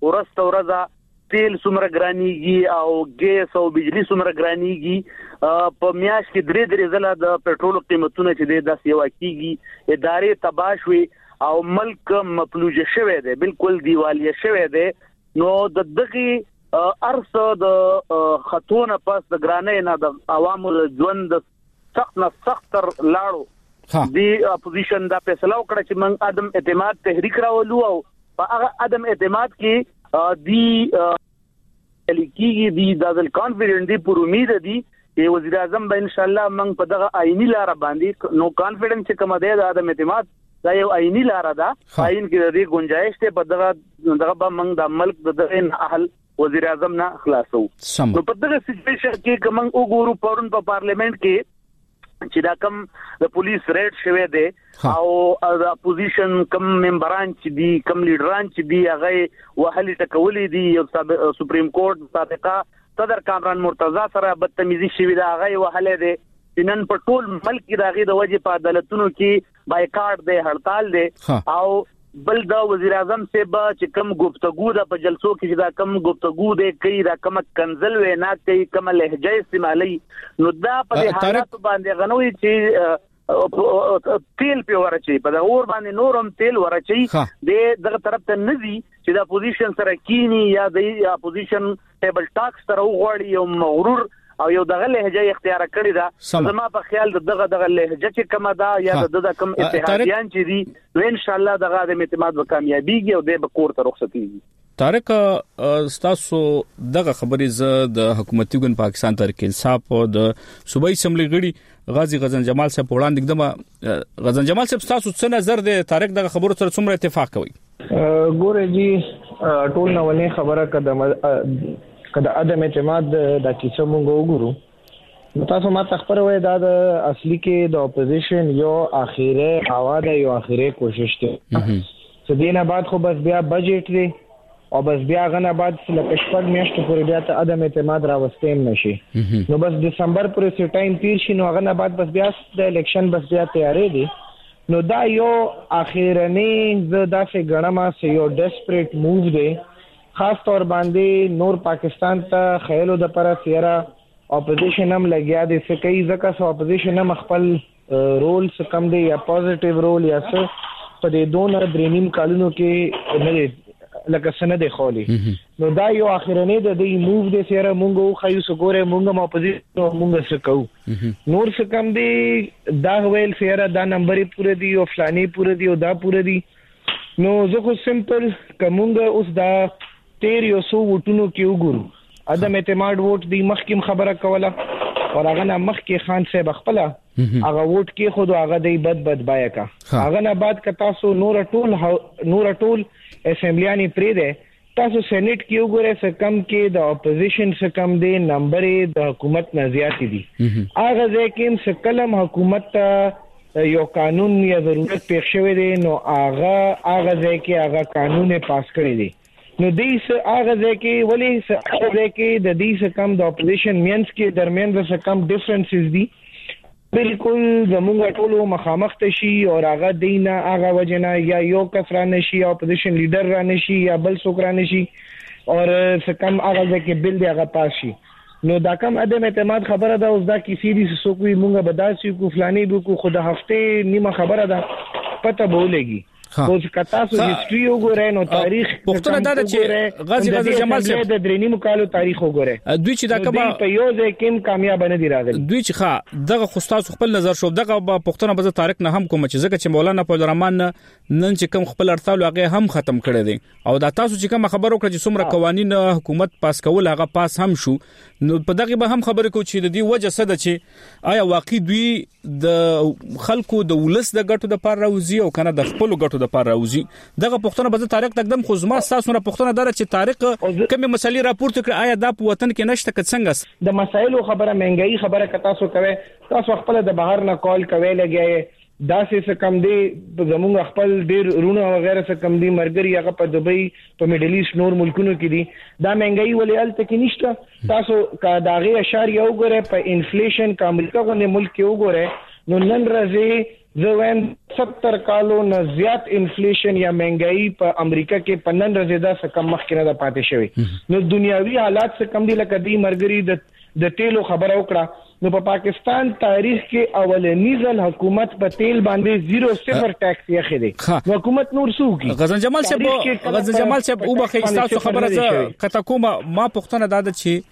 ورځ تیل سمره ګرانیږي او ګیس او بجلی سمره ګرانیږي په میاش کې درې ځله د پېټرول قیمتونه چې د سیوا کیږي ادارې تباشوي او ملک مفلوج شوه دی بالکل دیوالیه شوه دی نو د دغه ارث د خطونه پس د ګرانې نه د عوامو ژوند سختر لاړو دی اپوزیشن دا فیصله وکړه چې موږ عدم اعتماد تحریک راولو او په هغه عدم اعتماد کې دی لیکيږي دی د کانفیډنس دی پر امید دی چې وزیر اعظم به ان شاء الله موږ په دغه آئینی لار باندې نو کانفیډنس چې کوم دی د عدم اعتماد دا یو آئینی لار ده آئین کې د گنجائش ته په دغه به موږ د ملک د اهل وزیر اعظم نه خلاصو نو په دغه سچويشن کې کوم وګورو پرون په پارلیمنت کې چې دا کم د پولیس ریډ شوه دی او د اپوزیشن کم ممبران چې دی کم لیډران چې دی هغه وهلي ټکولې دی یو سپریم کورټ سابقه صدر کامران مرتضی سره بدتمیزي شوی دا هغه وهلې دی نن په ټول ملک کې داغه د وجه په عدالتونو کې بایکاټ دی هړتال دی او بل دا وزیر اعظم سے با چې کم گفتگو دا په جلسو کې چې دا کم گفتگو دی کوي دا کم کنزل وینا کوي کم لهجه استعمالي نو دا په حالات باندې غنوي چې تیل په ورچي په دا اور باندې نورم تیل ورچي دغه طرف ته نزي چې دا اپوزیشن سره کینی یا د اپوزیشن ټیبل ټاکس سره وغوړي او مغرور او یو دغه لهجه اختیار کړی دا زما په خیال دغه لهجه چې کومه دا یا د کوم اتحادیان چې دي نو ان شاء الله دغه د اعتماد وکامیابیږي او د بکور ته رخصتيږي. طارق ستاسو دغه خبرې ز د حکومتي ګوند پاکستان تحریک انصاف او د صوبایي اسمبلی غړي غازی غزن جمال صاحب وړاندې دغه غزن جمال صاحب تاسو څه نظر دی طارق دغه خبرو سره څومره اتفاق کوي؟ ګوره جی ټول نو ولې خبره کده عدم اعتماد د کیسه مونږ وګورو نو تاسو ما تخبر وای دا د اصلي کې د اپوزیشن یو اخیره اواده یو اخیره کوشش ته چې دینه بعد خو بس بیا بجټ دی او بس بیا غنه بعد لکه شپږ میاشتې پورې بیا ته عدم اعتماد راوستیم نشي نو بس دسمبر پورې سي ټایم تیر شي نو غنه بعد بس بیا د الیکشن بس بیا تیارې دي نو دا یو اخیرنی زدا سے غنما سے یو ډیسپریټ موو دی خاص طور باندې نور پاکستان ته خیالو د پر سیرا اپوزیشن هم لګیا دي چې کوي ځکه سو اپوزیشن هم خپل رول څه کم دی یا پوزټیو رول یا څه په دې دوه درېنیم کالونو کې نه لکه سند خولي نو دا یو اخرنه د دې موو د سره مونږ خو یو سګوره مونږ ما اپوزیشن مونږ سکو نور څه کم دی دا ویل سره دا نمبر پوره دی او فلانی پوره دی او دا پوره دی نو زه خو سمپل کومګه اوس دا 13 وټونو کې وګورو عدم اعتماد ووټ دی مخکیم خبره کوله او هغه نه مخکې خان صاحب خپل هغه ووټ کې خود هغه دی بد بای کا هغه نه بعد ک تاسو نور ټول اسمبلیانی پرې ده تاسو سېنات کې وګورئ څه کم کې د اپوزیشن څه کم دی نمبر د حکومت نه زیات دي هغه ځکه چې کلم حکومت یو قانون یا ضرورت پیښ شوی دی نو هغه ځکه هغه قانون پاس کړی دی نو دیس هغه ځکه ولی ځکه د دې کم د اپوزیشن مینس کې درمیان د کم ډیفرنسز دي بالکل زموږ ټولو مخامخ شي او هغه دینه هغه وجنه یا یو کس را نشي اپوزیشن لیډر را نشي یا بل څوک را نشي او کم هغه ځکه بل دی هغه پاس شي نو دا کم عدم اعتماد خبره ده اوس دا کیسې دي څوک وي مونږه بداسي کو فلاني بو کو خود هفته نیمه خبره ده پته بولېږي اوس کتا سو هیستوري وګورئ نو تاریخ پښتون دا چې غازی جمال صاحب د درېنی مقالو تاریخ وګورئ دوی چې دا کبا په یو ځای کې کامیاب نه دي راغلي دوی چې ښا دغه خوستاس خپل نظر شو دغه پښتون به تاریخ نه هم کوم چې ځکه چې مولانا فضل الرحمن نن چې کوم خپل ارتال هغه هم ختم کړی دي او دا تاسو چې کوم خبر وکړه چې څومره قوانين حکومت پاس کول هغه پاس هم شو نو په دغه به هم خبرې کو چې د دې وجه څه ده چې آیا واقعي دوی د خلکو د ولس د ګټو د پاره راوځي او کنه د خپل ګټو د پاره راوځي دغه پښتون به تاریخ تقدم خو زما تاسو نه پښتون دره چې تاریخ کومه مسلې راپورته کړ آیا دا په وطن کې نشته که څنګه د مسایلو خبره مهنګي خبره ک تاسو کوي تاسو خپل د بهر نه کال کوي لګي دا څه کم دی زموږ خپل ډیر رونه وغیرہ څه کم دی مرګري هغه په دوبۍ په میډل ایست نور ملکونو کې دي دا مهنګي ولې ال تک نشته تاسو کا داغه اشاریه وګوره په انفلیشن کا امریکا غونډه ملک کې وګوره نو نن راځي زوین 70 کالو نه زیات انفلیشن یا مهنګي په امریکا کې پنن راځي دا څه کم مخکې نه پاتې شوی نو دنیاوي حالات څه کم دي لکه دی مرګري د تیلو خبره وکړه نو په پاکستان تاریخ کې اولنی ځل حکومت په تیل باندې 0 ټیکس یې خېده حکومت نور سوقي غزن جمال صاحب او بخې تاسو خبره ده کته کومه ما پښتنه داده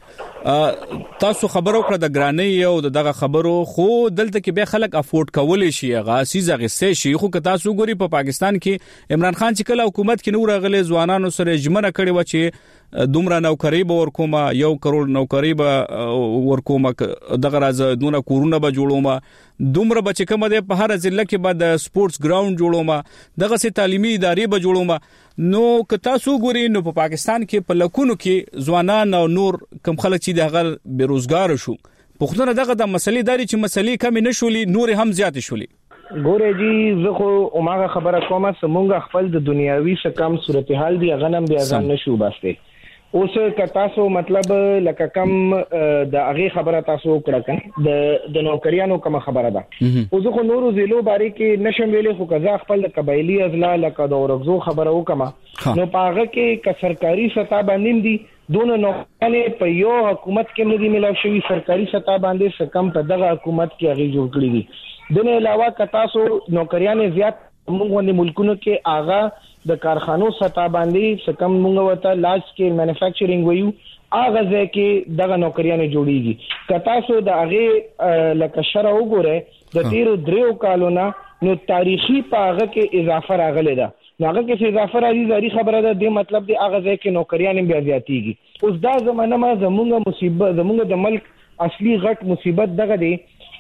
چې تاسو خبرو کړ د ګرانی او دغه خبرو خو دلته کې به خلک افورډ کول شي غاسي زغسه شي خو که تاسو ګوري په پاکستان کې عمران خان چې کله حکومت کې نور غلې ځوانانو سره جمنه کړي و چې دومره نوکری به ورکوما 1 کروڑ نوکری به ورکوما دغه راز دونه کورونه به جوړوما دومره بچ کوم ده په هر ضلع کې به د سپورتس ګراوند جوړوما دغه سي تعلیمي ادارې به جوړوما نو که تاسو ګوري نو په پاکستان کې په لکونو کې ځوانان او نور کم خلک چې دغه بیروزګار شو پښتون دغه د مسلې داري چې مسلې کم نه شولي نور هم زیات شولي ګوره جی زه خو اوماغه خبره کومه سمونګه خپل د دنیاوي سکم صورتحال دی غنم بیا ځان نشو باسته اوس که تاسو مطلب لکه کم د هغه خبره تاسو کړه د نوکریانو کوم خبره ده او زه خو نورو زیلو باره کې نشم ویلې خو کزا خپل د قبایلی ازلا لکه د اورغزو خبره وکما نو پاغه کې ک سرکاري ستا باندې دي دونه نوکانه په یو حکومت کې نه دي ملاو شوی سرکاري ستا باندې سکم په دغه حکومت کې هغه جوړ کړی دي دنه علاوه ک تاسو نوکریانه زیات موږ ملکونو کې آغا د کارخانو ستا باندې سکم موږ وته لارج سکیل مینوفیکچرینګ ویو اغه ځکه دغه نوکریانه جوړیږي کتا سو د هغه لکه شرع وګوره د 13 کالونه نو تاریخي پاغه کې اضافه راغله ده هغه کې اضافه راځي خبره ده د مطلب دی اغه ځکه نوکریانه بیا زیاتیږي اوس دا زمانه ما زمونږ مصیبت زمونږ د ملک اصلي غټ مصیبت دغه دی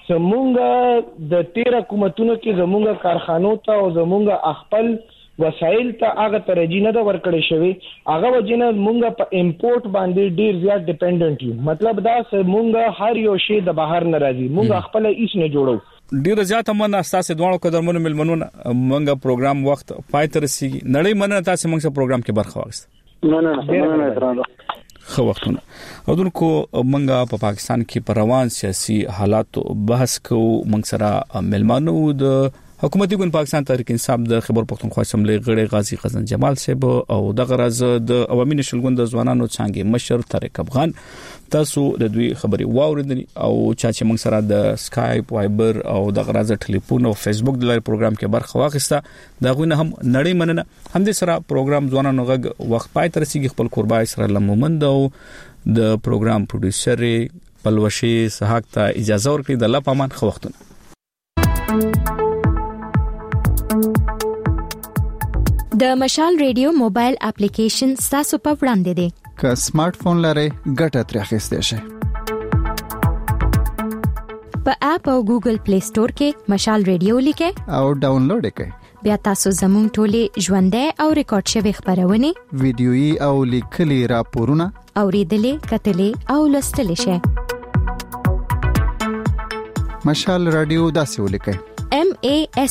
زمونږ د 13 حکومتونو کې زمونږ کارخانو ته او زمونږ خپل وسایل ته هغه ترجیح نه د ورکړې شوی هغه وجنه مونږ په امپورټ باندې ډیر زیات ډیپندنٹ یو مطلب دا مونږ هر یو شی د بهر نه راځي مونږ خپل هیڅ نه جوړو ډیر زیات من اساسه دوه قدرمنو ملمنونه مونږ پروګرام وخت پای تر رسیدي نړۍ مننه تاسو مونږ پروګرام کې برخه واخیسته نه احترام خو وختونه او دونکو منګه په پاکستان کې پر روان سیاسي حالات بحث کو منګ سره ملمانو د حکومتي ګوند پاکستان تحریک انصاف د خیبر پختونخوا اسمبلی غړي غازی خزن جمال صاحب او د غرض د عوامي نشل ګوند د ځوانانو څنګه مشر طارق افغان تاسو د دوی خبري واوریدل او چې موږ سره د سکایپ وایبر او د غرض ټلیفون او فیسبوک د لارې پروګرام کې برخه واخیسته دا غوښنه هم نړۍ مننه هم دې سره پروګرام ځوانانو غږ وخت پای تر سیږي خپل قربای سره لمومند او د پروګرام پروډوسر پلوشي سحاق ته اجازه ورکړي د لپامان خو وختونه د مشال ریډیو موبایل اپلیکیشن تاسو په وړاندې دی که سمارټ فون لرئ ګټه ترې اخیستئ شئ په اپ او ګوګل پلی سٹور کې مشال ریډیو لیکئ او ډاونلوډ کړئ بیا تاسو زموږ ټولې ژوندۍ او ریکارډ شوی خبرونه ویډیويي او لیکلي راپورونه اوریدلې کتلې او لوستلې شئ مشال رادیو داسې ولیکئ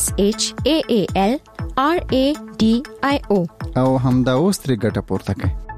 MASHAAL RADIO او همدا اوس ترې ګټه پورته کړئ